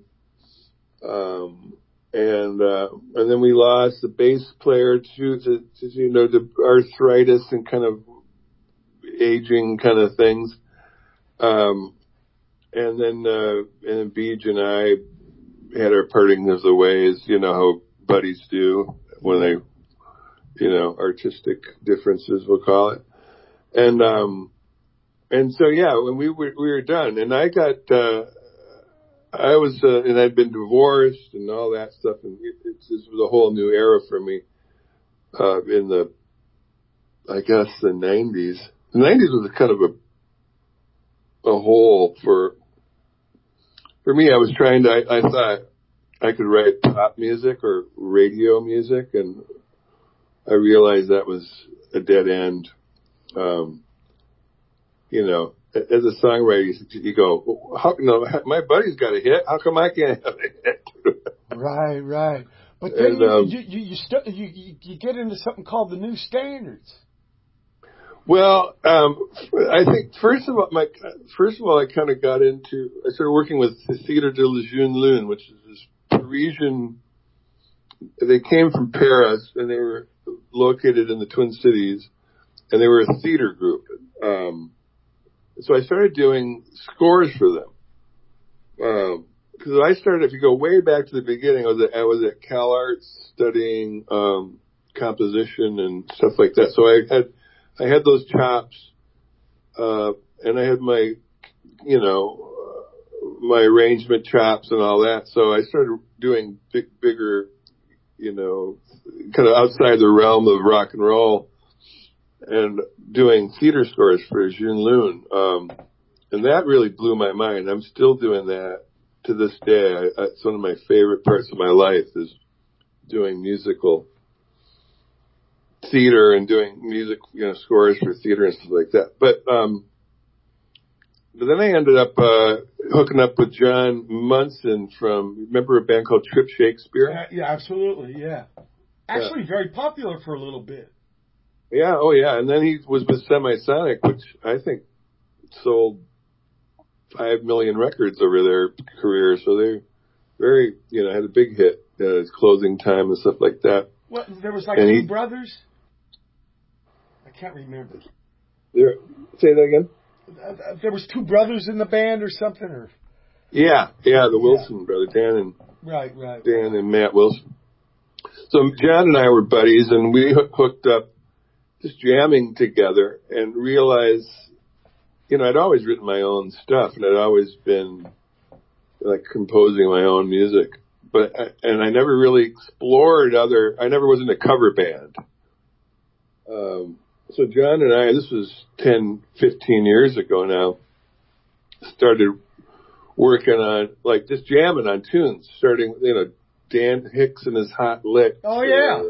And then we lost the bass player to arthritis and kind of aging kind of things. And then Beej and I had our parting of the ways, how buddies do when they, artistic differences, we'll call it. And so, yeah, when we were done, and I got, and I'd been divorced and all that stuff, and this was a whole new era for me, in the 90s. The 90s was a kind of a hole for me. I thought I could write pop music or radio music, and I realized that was a dead end. As a songwriter, you go, my buddy's got a hit. How come I can't have a hit? Right. But then you get into something called the new standards. Well, I think first of all, I kind of got into. I started working with the Theatre de la Jeune Lune, which is this Parisian. They came from Paris and they were located in the Twin Cities, and they were a theater group. So I started doing scores for them. Because I started, if you go way back to the beginning, I was at Cal Arts studying composition and stuff like that. So I had those chops, and I had my, my arrangement chops and all that. So I started doing bigger, kind of outside the realm of rock and roll. and doing theater scores for June Loon. And that really blew my mind. I'm still doing that to this day. It's one of my favorite parts of my life is doing musical theater and doing music, scores for theater and stuff like that. But then I ended up hooking up with John Munson remember a band called Trip Shakespeare? Yeah, absolutely, yeah. Actually, very popular for a little bit. Yeah, oh yeah. And then he was with Semisonic, which I think sold 5 million records over their career. So they're very, had a big hit, Closing Time and stuff like that. What, there was like two brothers? I can't remember. Say that again? There was two brothers in the band or something, or? Yeah, the Wilson brother, Dan and Dan and Matt Wilson. So John and I were buddies, and we hooked up, just jamming together, and realized, I'd always written my own stuff, and I'd always been like composing my own music, and I never really explored I never was in a cover band. So John and I, this was 10, 15 years ago now, started working on, like, just jamming on tunes, starting, Dan Hicks and his Hot Lick. Oh, yeah.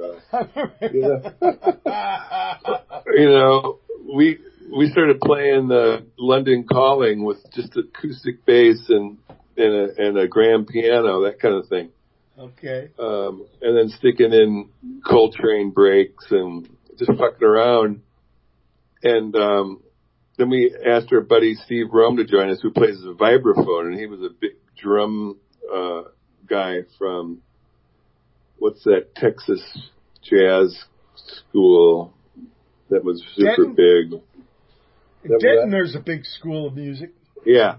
We started playing the London Calling with just acoustic bass and a grand piano, that kind of thing. Okay. And then sticking in Coltrane breaks and just fucking around. And then we asked our buddy Steve Rome to join us, who plays the vibraphone, and he was a big drum guy from, what's that, Texas jazz school that was super big. In Denton, there's a big school of music. Yeah.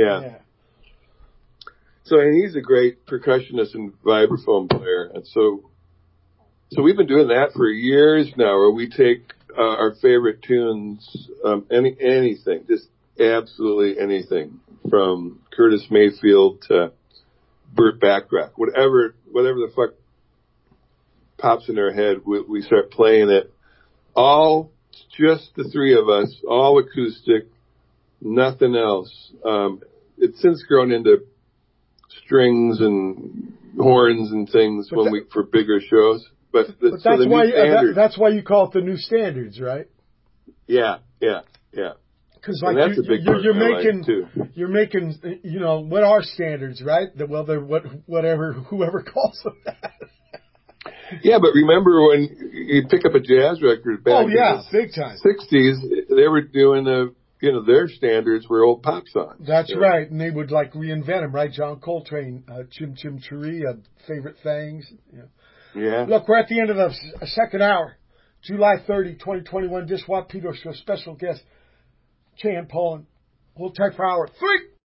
So, and he's a great percussionist and vibraphone player. And so we've been doing that for years now, where we take our favorite tunes, anything, just absolutely anything, from Curtis Mayfield to Burt Bacharach, whatever the fuck pops in our head, we start playing it. All just the three of us, all acoustic, nothing else. It's since grown into strings and horns and things for bigger shows. But that's why you call it the new standards, right? Yeah. Because like you're making, what are standards, right? Well, they're whoever calls them that. Yeah, but remember when you pick up a jazz record back in the big time 60s, they were doing their standards were old pop songs. That's right, and they would like reinvent them, right? John Coltrane, Chim Chim Cheree, Favorite Things. Yeah. Look, we're at the end of the second hour. July 30, 2021, Dishwap Pedo Show. Special guest, Chan Paul. Hold tight for hour 3.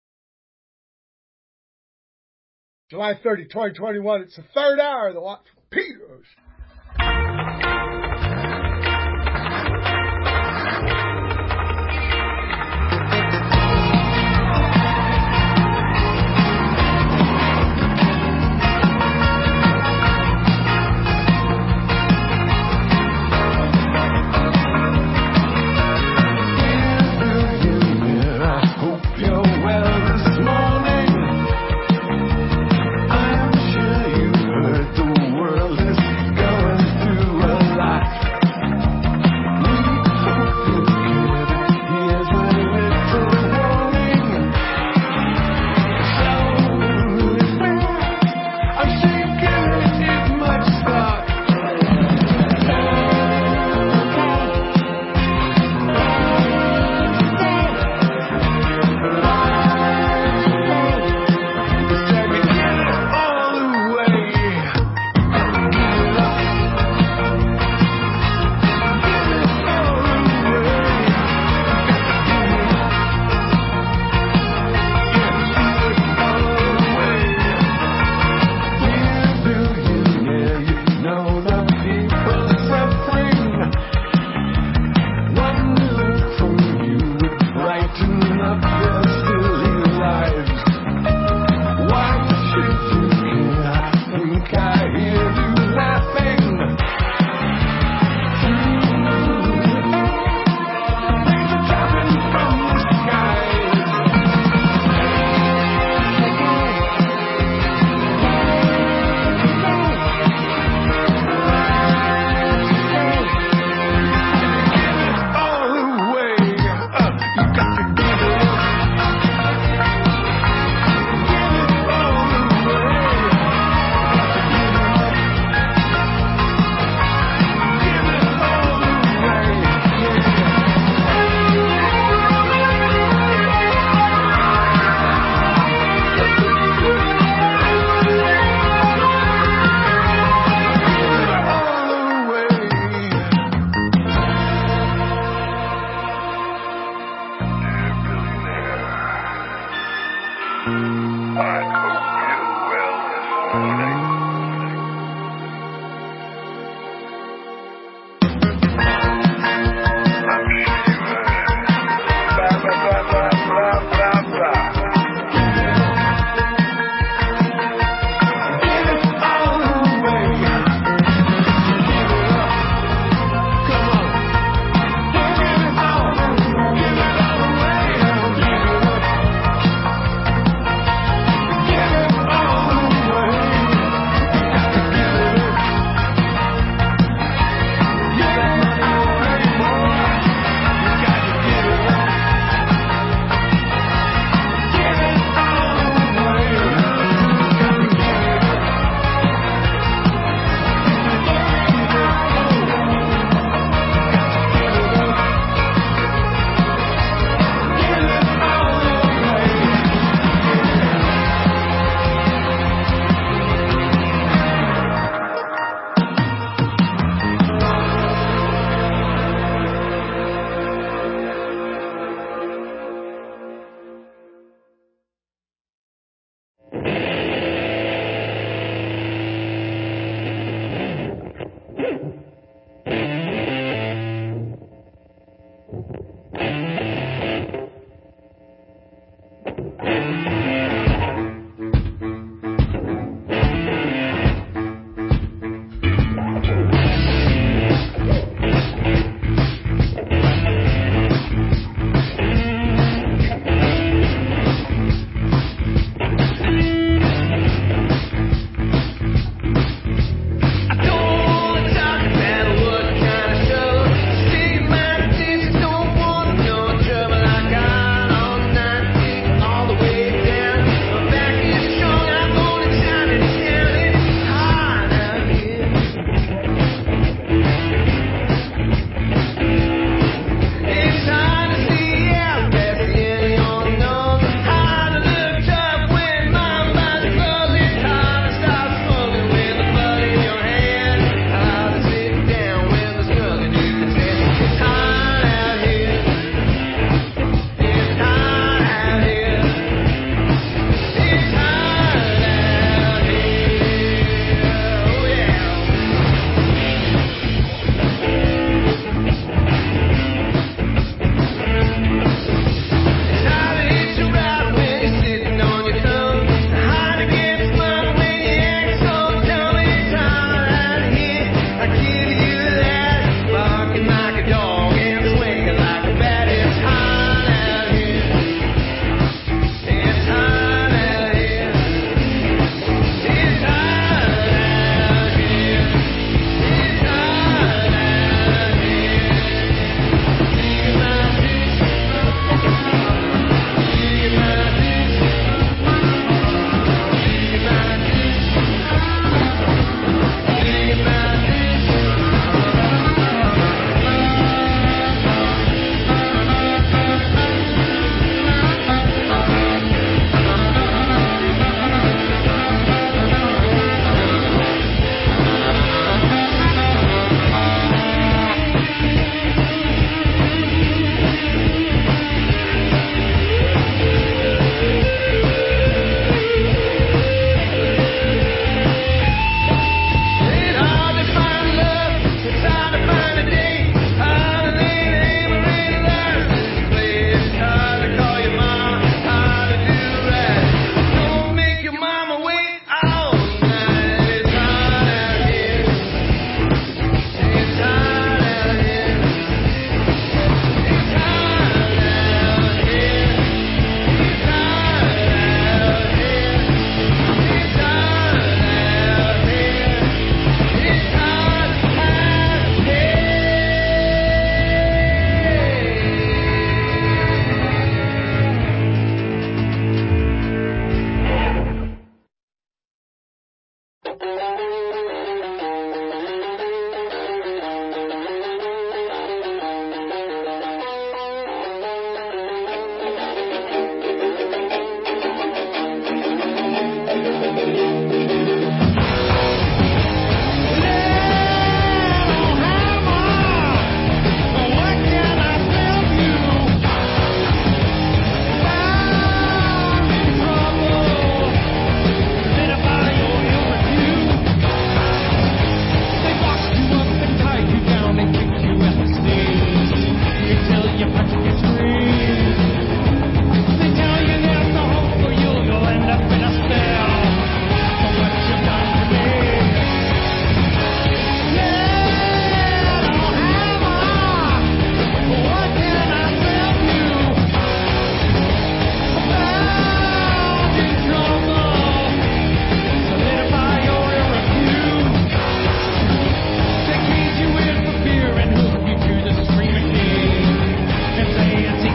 July 30, 2021. It's the third hour of the Watt Pedos.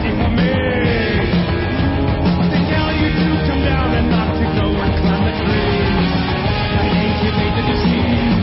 waiting for me. They tell you to come down and not to go and climb the tree. I hate you made the disease.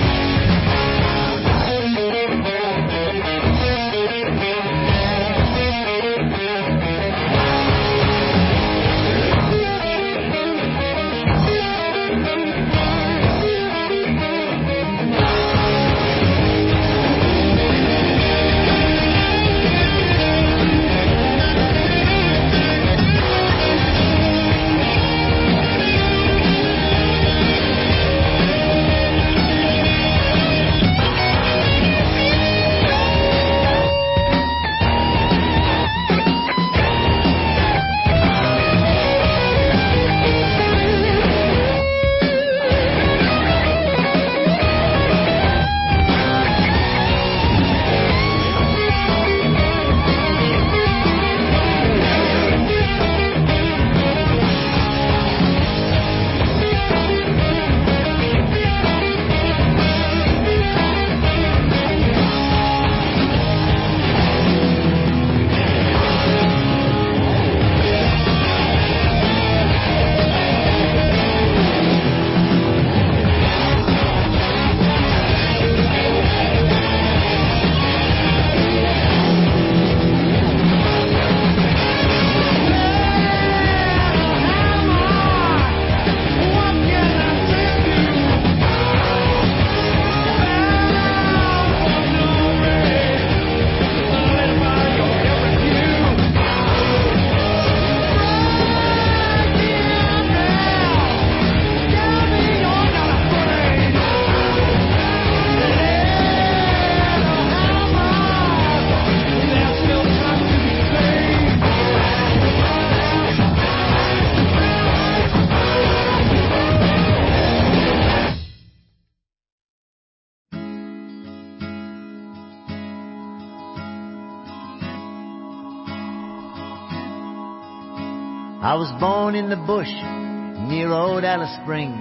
I was born in the bush near old Alice Springs,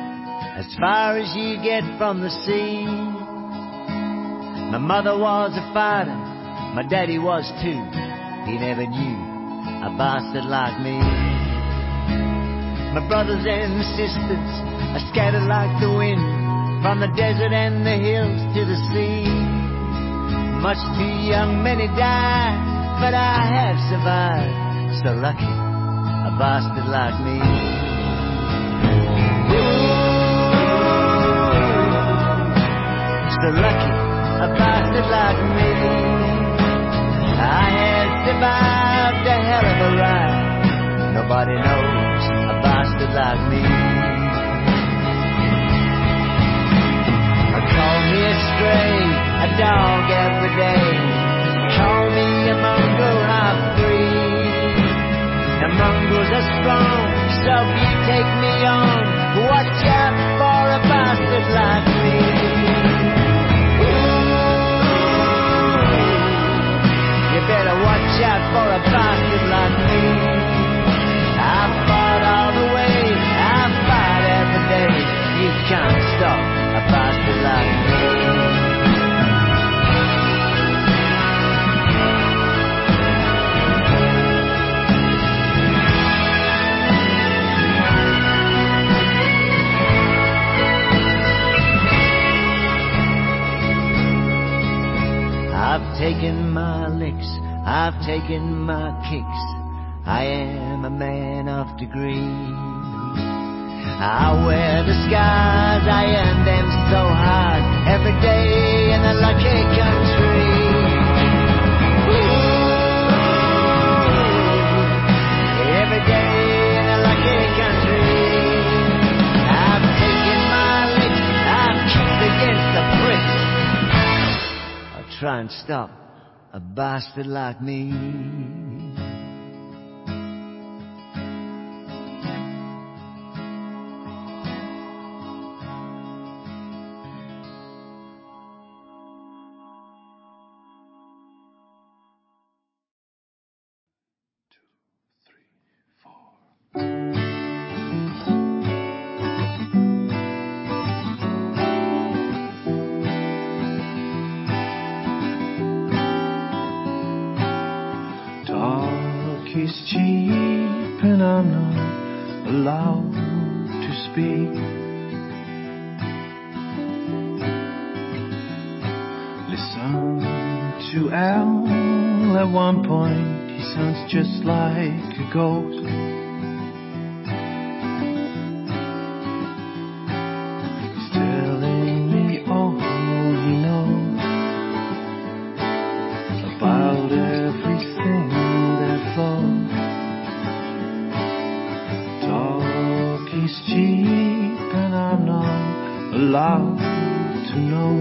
as far as you get from the sea. My mother was a fighter, my daddy was too. He never knew a bastard like me. My brothers and sisters are scattered like the wind, from the desert and the hills to the sea. Much too young many died, but I have survived. So lucky, a bastard like me. Ooh, so lucky, a bastard like me. I had survived a hell of a ride. Nobody knows a bastard like me. Call me a stray, a dog every day. Call me a mongrel half-breed. The mongrels are strong, so you take me on. Watch out for a bastard like me. Ooh, you better watch out for a bastard like me. I fought all the way, I fight every day. You can't stop a bastard like me. I've taken my licks, I've taken my kicks. I am a man of degree. I wear the scars, I earn them so hard, every day in the lucky country. Ooh, every day in the lucky country. I've taken my licks, I've kicked against the pricks. I'll try and stop a bastard like me. is cheap and I'm not allowed to speak. Listen to Al. At one point he sounds just like a ghost. He's telling me all he knows about everything that flows. Talk is cheap and I'm not allowed to know.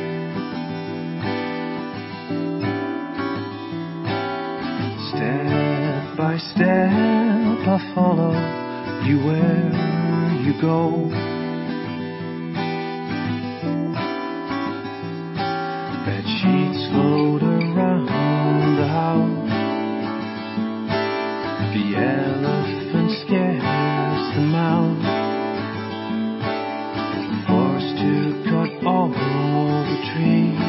Step by step I follow you where you go. Bed sheets float around the house. The elephant scares the mouse. Forced to cut all the trees.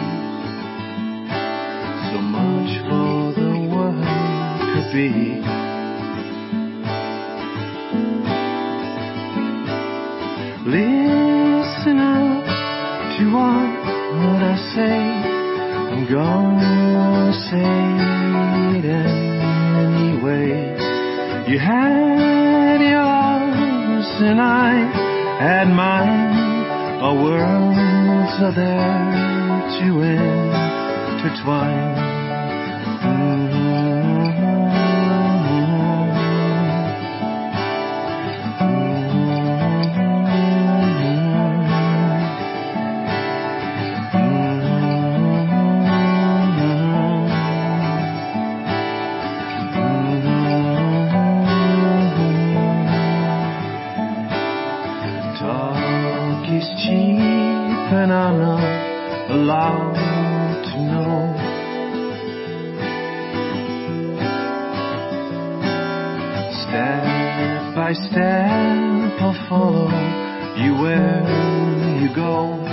So much for the world could be. Listen up to what I say. I'm gonna say it anyway. You had yours and I had mine. Our worlds are there to intertwine. Talk is cheap and I'm not allowed to know. Step by step I'll follow you where you go.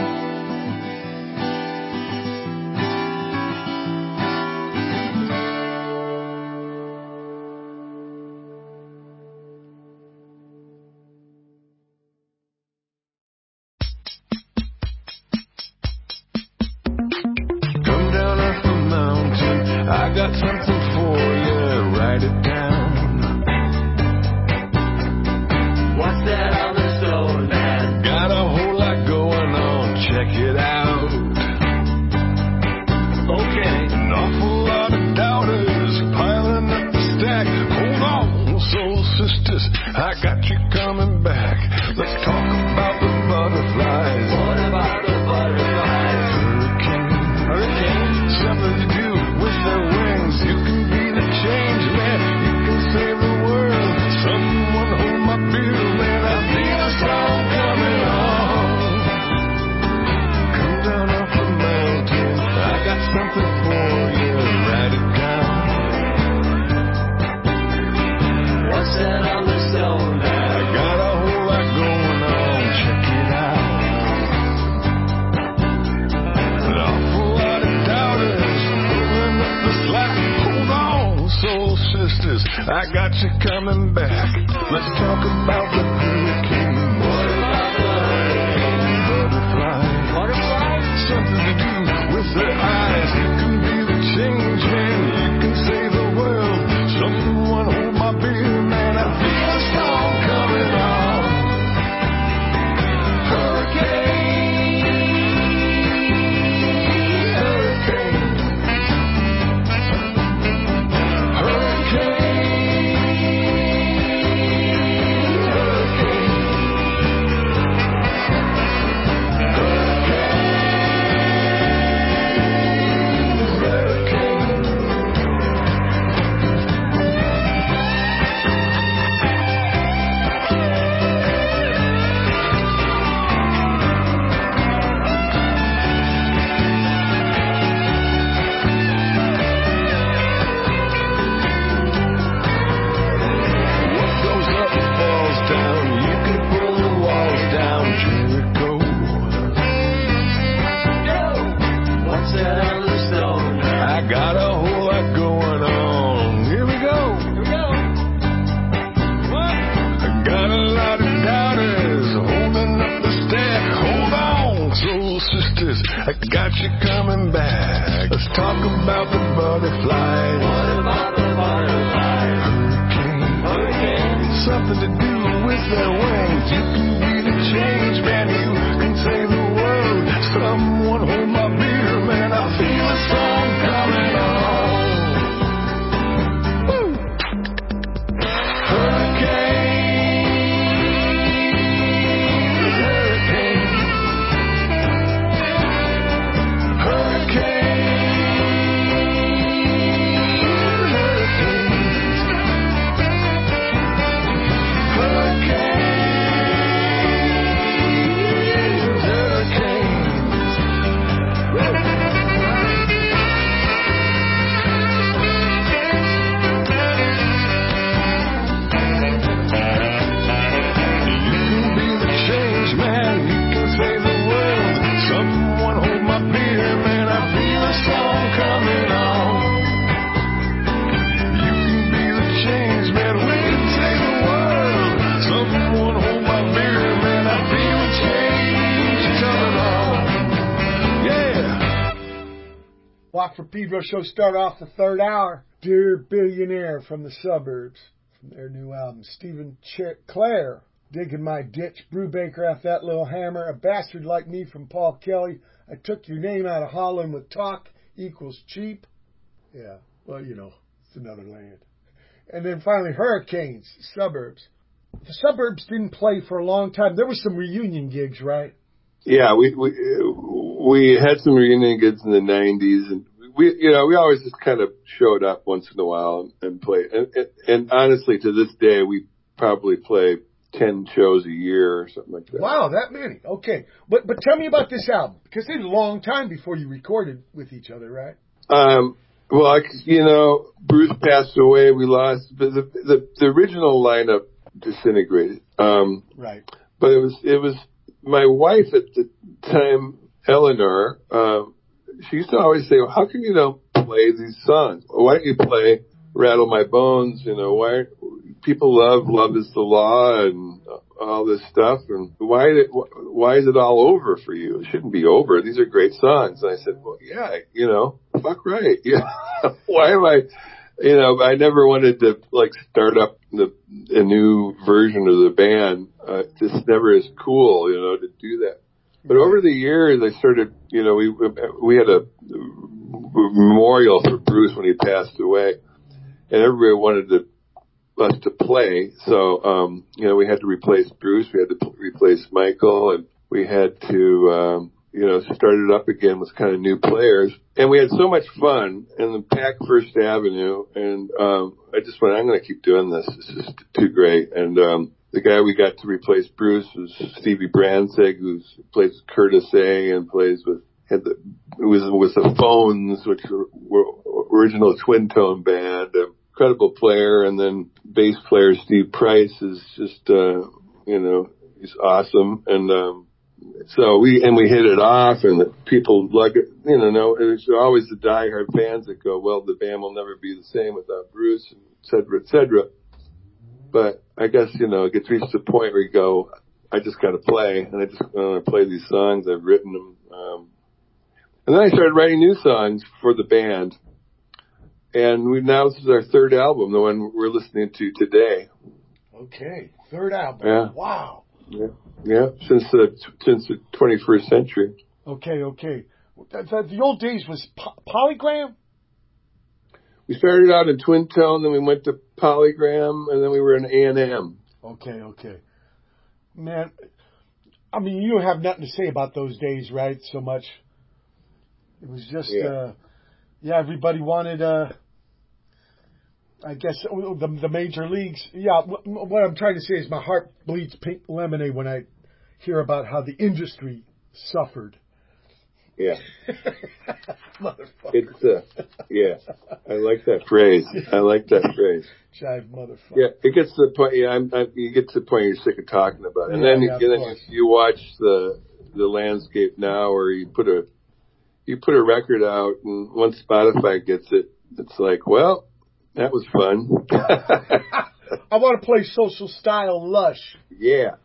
Come down off the mountain, I got something for you, write it down. What's that on the stone, man? Got a whole lot going on, check it out. Okay. An awful lot of doubters piling up the stack. Hold on, soul sisters, I got you coming back. Let's talk about the butterflies. What about the butterflies? Hurricane, something to do with their wings. You can be the change, man. You can save the world. Someone hold my beer, man. I feel a storm coming on. Come down off the mountain. I got something for you. Write it down. What's that on the stone, man? I got a whole lot going on. Check it out. An awful lot of doubters pulling up the slack. Hold on, soul sisters, I got you coming back. Let's talk about the hurricane. What about the hurricane? Butterfly. Butterflies? Something to do with their eyes. You can be the change, man. You can save the world. Someone hold my beer, man. I feel a storm coming on. Hurricane. Hurricane. Hurricane. Hurricane. that you're coming back. Let's talk about the butterflies. What about the butterflies? Hurricane. Something to do with their wings. You can be the change, man. You can save the world. Someone hold my beer, man. I feel a song coming on. Woo! Walk for Pedro show start off the third hour. Dear Billionaire from the Suburbs, from their new album. Stephen Clare, Digging My Ditch. Brubaker, Off That Little Hammer. A Bastard Like Me from Paul Kelly. I Took Your Name Out of Holland with Talk equals Cheap. Yeah, well, you know, it's another land. And then finally, Hurricanes, Suburbs. The Suburbs didn't play for a long time. There were some reunion gigs, right? Yeah, we had some reunion gigs in the 90s, and we always just kind of showed up once in a while and played. And honestly, to this day, we probably play 10 shows a year or something like that. Wow, that many. Okay. But tell me about this album, because it was a long time before you recorded with each other, right? Well, Bruce passed away. We lost the original lineup disintegrated. Right. But it was my wife at the time, Eleanor. She used to always say, well, "How come you don't play these songs? Why don't you play Rattle My Bones? Why people love is the law and all this stuff, and why is it all over for you? It shouldn't be over. These are great songs." And I said, "Well, yeah, fuck right. Yeah, why am I?" I never wanted to start up a new version of the band. Just never is cool, to do that. But over the years, I started, we had a memorial for Bruce when he passed away, and everybody wanted us to play. So, we had to replace Bruce, we had to replace Michael, and we had to, start it up again with kind of new players. And we had so much fun in the Pack First Avenue, and I just went, I'm going to keep doing this. This is too great. And the guy we got to replace Bruce was Stevie Branzig, who plays with Curtis A. and plays with the Phones, which were original twin tone band. Incredible player. And then bass player Steve Price is just, he's awesome. And so we hit it off, and the people like it. There's always the diehard fans that go, well, the band will never be the same without Bruce, and et cetera, et cetera. But I guess, it gets reached the point where you go, I just got to play, and I just want to play these songs. I've written them. And then I started writing new songs for the band. And this is our third album, the one we're listening to today. Okay, third album. Yeah. Wow. Yeah, since the 21st century. Okay. The old days was Polygram? We started out in Twin Tone, then we went to Polygram, and then we were in A&M. Okay. Man, I mean, you don't have nothing to say about those days, right? So much. It was just, everybody wanted, I guess, the major leagues. Yeah, what I'm trying to say is my heart bleeds pink lemonade when I hear about how the industry suffered. Yeah. Motherfucker. It's, I like that phrase. Jive motherfucker. Yeah, it gets to the point, you get to the point you're sick of talking about it. And then you watch the landscape now, where you put a record out, and once Spotify gets it, it's like, well, that was fun. I want to play Social Style Lush. Yeah.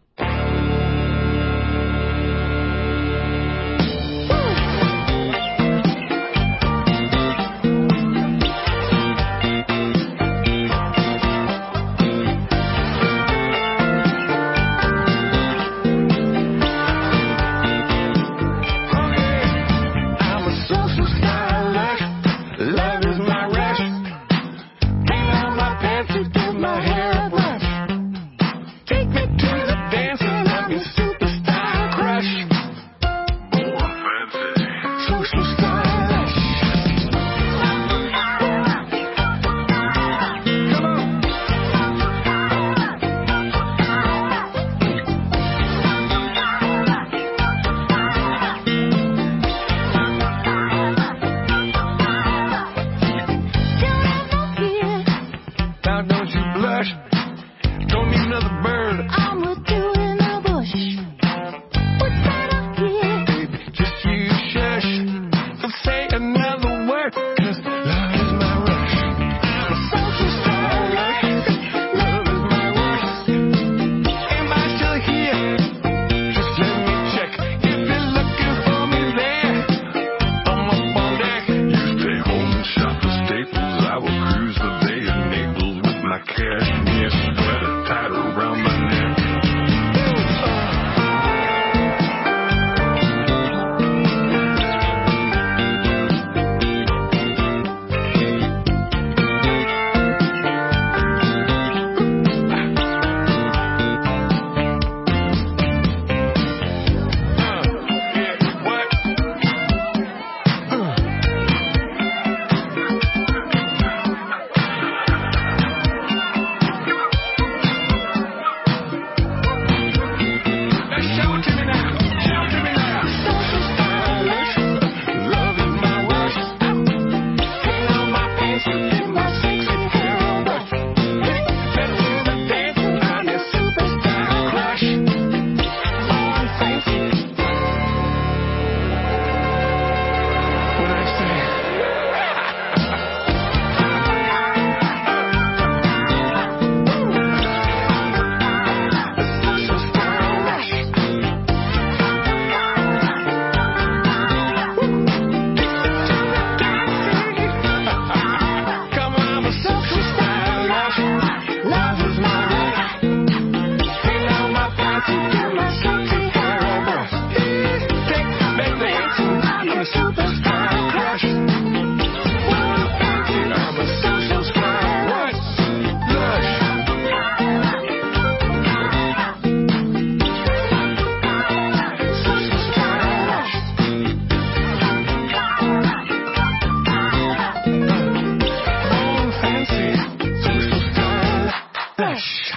Now don't you blush. Don't need another bird. I'm with you in the bush. What's that I hear? Baby, just you shush. Don't say another word, 'cause love is my rush. Social starlight. Love is my rush. Am I still here? Just let me check. If you're looking for me there, I'm up on deck. You stay home and shop the staples. I will cruise the bay of Naples with my cashmere sweater tied around my neck. Yeah, what? Now show it to me now. Show it to me now. Social starlight. Love is my rush. Hang on my pants and get my sexy hair on brush. Let's do the dance. I'm your superstar crush. On fancy. What I say? Social star rush. Come on, I'm a social star rush. Love is my rush. Hang on my pants and get my sexy hair on brush. Take back the dancing. I'm a superstar crush. I'm a social star rush. Social starlight. On fancy. Social star rush.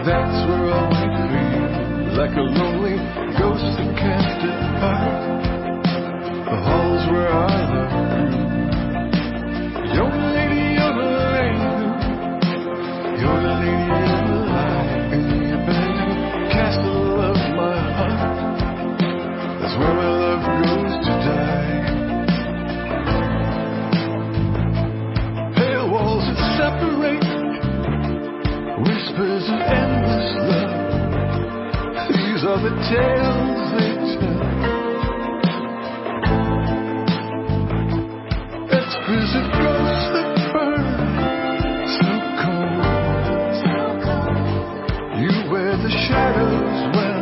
That's where I'll wait for you, like a lonely ghost that can't depart. The halls where I love grew. Yodelady, yodeling, yodelady, yodeling, in the abandoned castle of my heart. That's where my love goes to die. Pale walls that separate, whispers of endless love. These are the tales they tell. Exquisite ghosts that burn so cold. You wear the shadows well.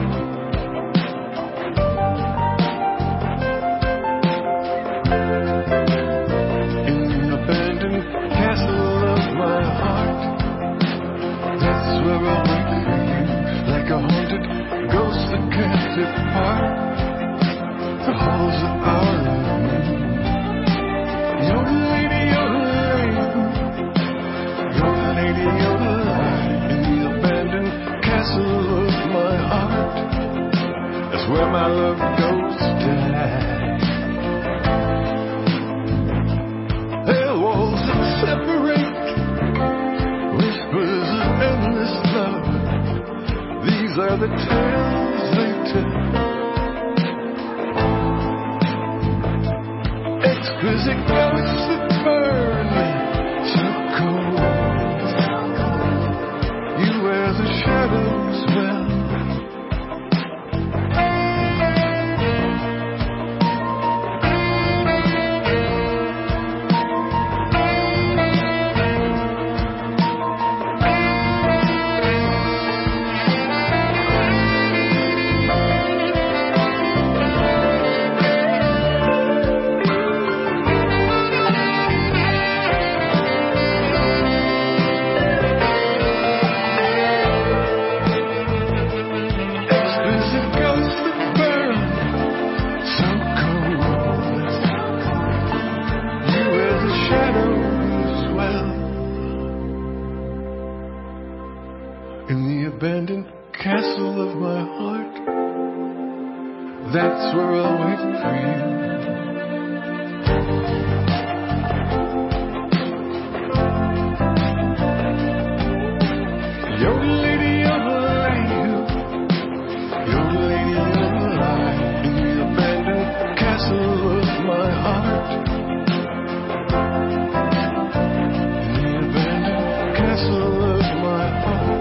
In the abandoned castle of my heart. That's where I'll wait for you, like a haunted ghost that can't depart. The halls of our love moon. Yodelady, yodeling, yodelady, yodeling, in the abandoned castle of my heart. That's where my love goes to die. Pale walls that separate, whispers of endless love. These are the tales they tell. Exquisite ghosts that burn so cold. You wear the shadows well. Exquisite ghosts that burn so cold. You wear the shadows well. In the abandoned castle of my heart. That's where I'll wait for you. Yodelady, yodeling, yodelady, yodeling, in the abandoned castle of my heart. In the abandoned castle of my heart.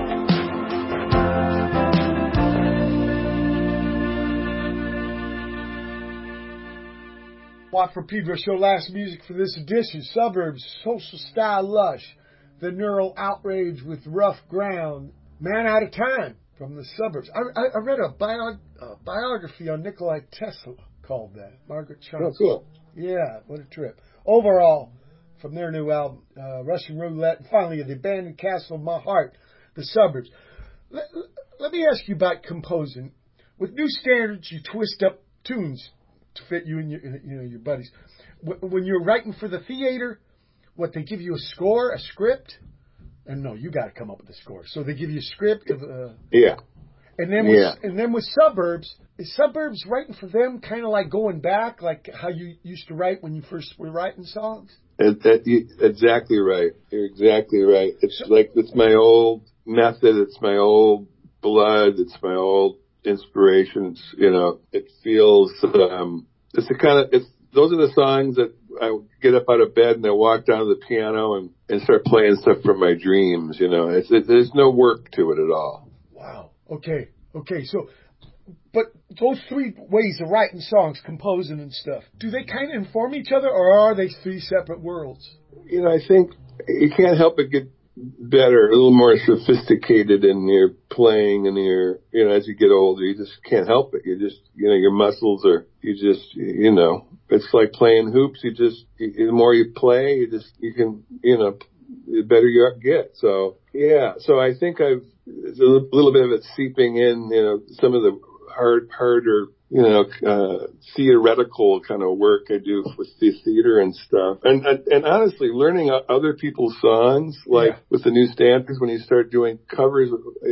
Watt from Pedro Show. Last music for this edition. Suburbs, Social Style Lush, The Neural Outrage with Rough Ground, Man Out of Time from the Suburbs. I read a biography on Nikola Tesla called that. Margaret Chan. Oh, cool. Yeah, what a trip. Overall, from their new album, Russian Roulette, and finally, The Abandoned Castle of My Heart, The Suburbs. Let me ask you about composing. With new standards, you twist up tunes to fit you and your buddies. When you're writing for the theater, they give you a score, a script, and no, you got to come up with a score. So they give you a script of Yeah. and then with Suburbs, is Suburbs writing for them kind of like going back, like how you used to write when you first were writing songs? Exactly right. You're exactly right. It's my old method. It's my old blood. It's my old inspirations. It feels, those are the songs that I get up out of bed and I walk down to the piano and start playing stuff from my dreams. There's no work to it at all. Wow. Okay. So, but those three ways of writing songs, composing and stuff, do they kind of inform each other, or are they three separate worlds? I think you can't help but get better, a little more sophisticated in your playing and your, as you get older, you just can't help it. You just, your muscles are, it's like playing hoops. The more you play, you can, the better you get. So, yeah. So I think there's a little bit of it seeping in, some of the harder theoretical kind of work I do with the theater and stuff. And honestly, learning other people's songs, like with the new Stanford, when you start doing covers,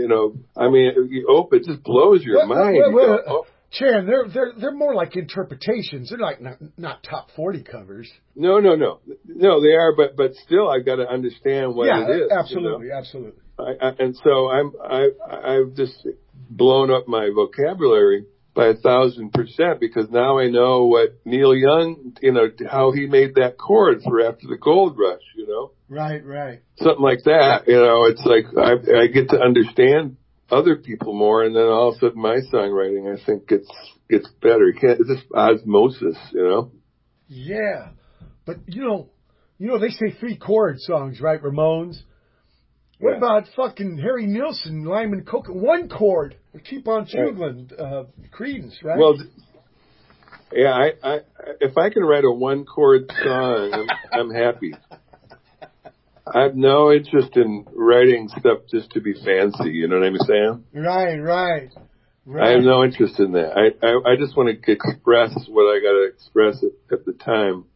it just blows your mind. Chan, they're more like interpretations. They're like not top 40 covers. No, they are, but still, I've got to understand what it is. Absolutely. And so I've just blown up my vocabulary by 1,000% because now I know what Neil Young, how he made that chord for After the Gold Rush, Right. Something like that, it's like I get to understand other people more, and then all of a sudden my songwriting, I think, gets better. It's just osmosis, Yeah. But, they say 3-chord songs, right, Ramones? What about fucking Harry Nilsson, Lyman Coke? 1 chord. Keep on Chugland, Creedence, right? Well, yeah, I if I can write a 1-chord song, I'm happy. I have no interest in writing stuff just to be fancy. You know what I'm saying? Right. I have no interest in that. I just want to express what I got to express at the time.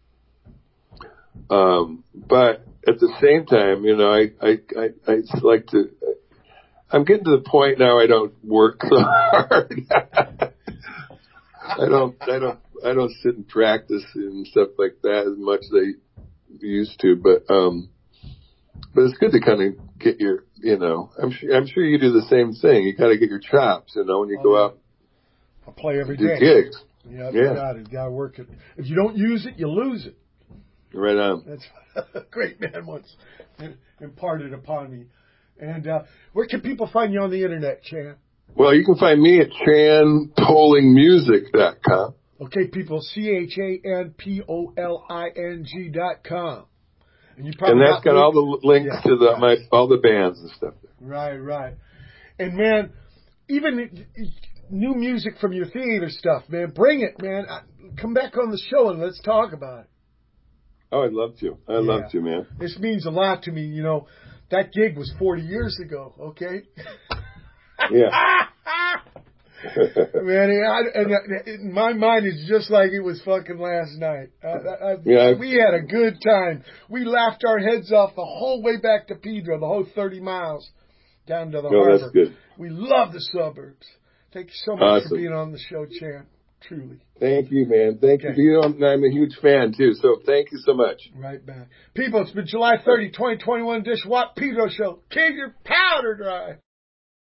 But at the same time, I like to. I'm getting to the point now. I don't work so hard. I don't sit and practice and stuff like that as much as I used to. But it's good to kind of get your. I'm sure you do the same thing. You got to get your chops. When you go out. I play every do day. Gigs. Yeah, you got to work it. If you don't use it, you lose it. Right on. That's a great man once imparted upon me. And where can people find you on the internet, Chan? Well, you can find me at chanpollingmusic.com. Okay, people, ChanPoling.com. And that's got all the links to all the bands and stuff there. Right. And man, even new music from your theater stuff, man, bring it, man. Come back on the show and let's talk about it. Oh, I'd love to. I'd love to, man. This means a lot to me. That gig was 40 years ago, okay? Yeah. Man, in my mind, it's just like it was fucking last night. We had a good time. We laughed our heads off the whole way back to Pedro, the whole 30 miles down to the harbor. That's good. We love the suburbs. Thank you so much for being on the show, Chan. Truly. Thank you, man. Thank you. I'm a huge fan, too, so thank you so much. Right back. People, it's been July 30, 2021, Dish Watt Pedro Show. Keep your powder dry.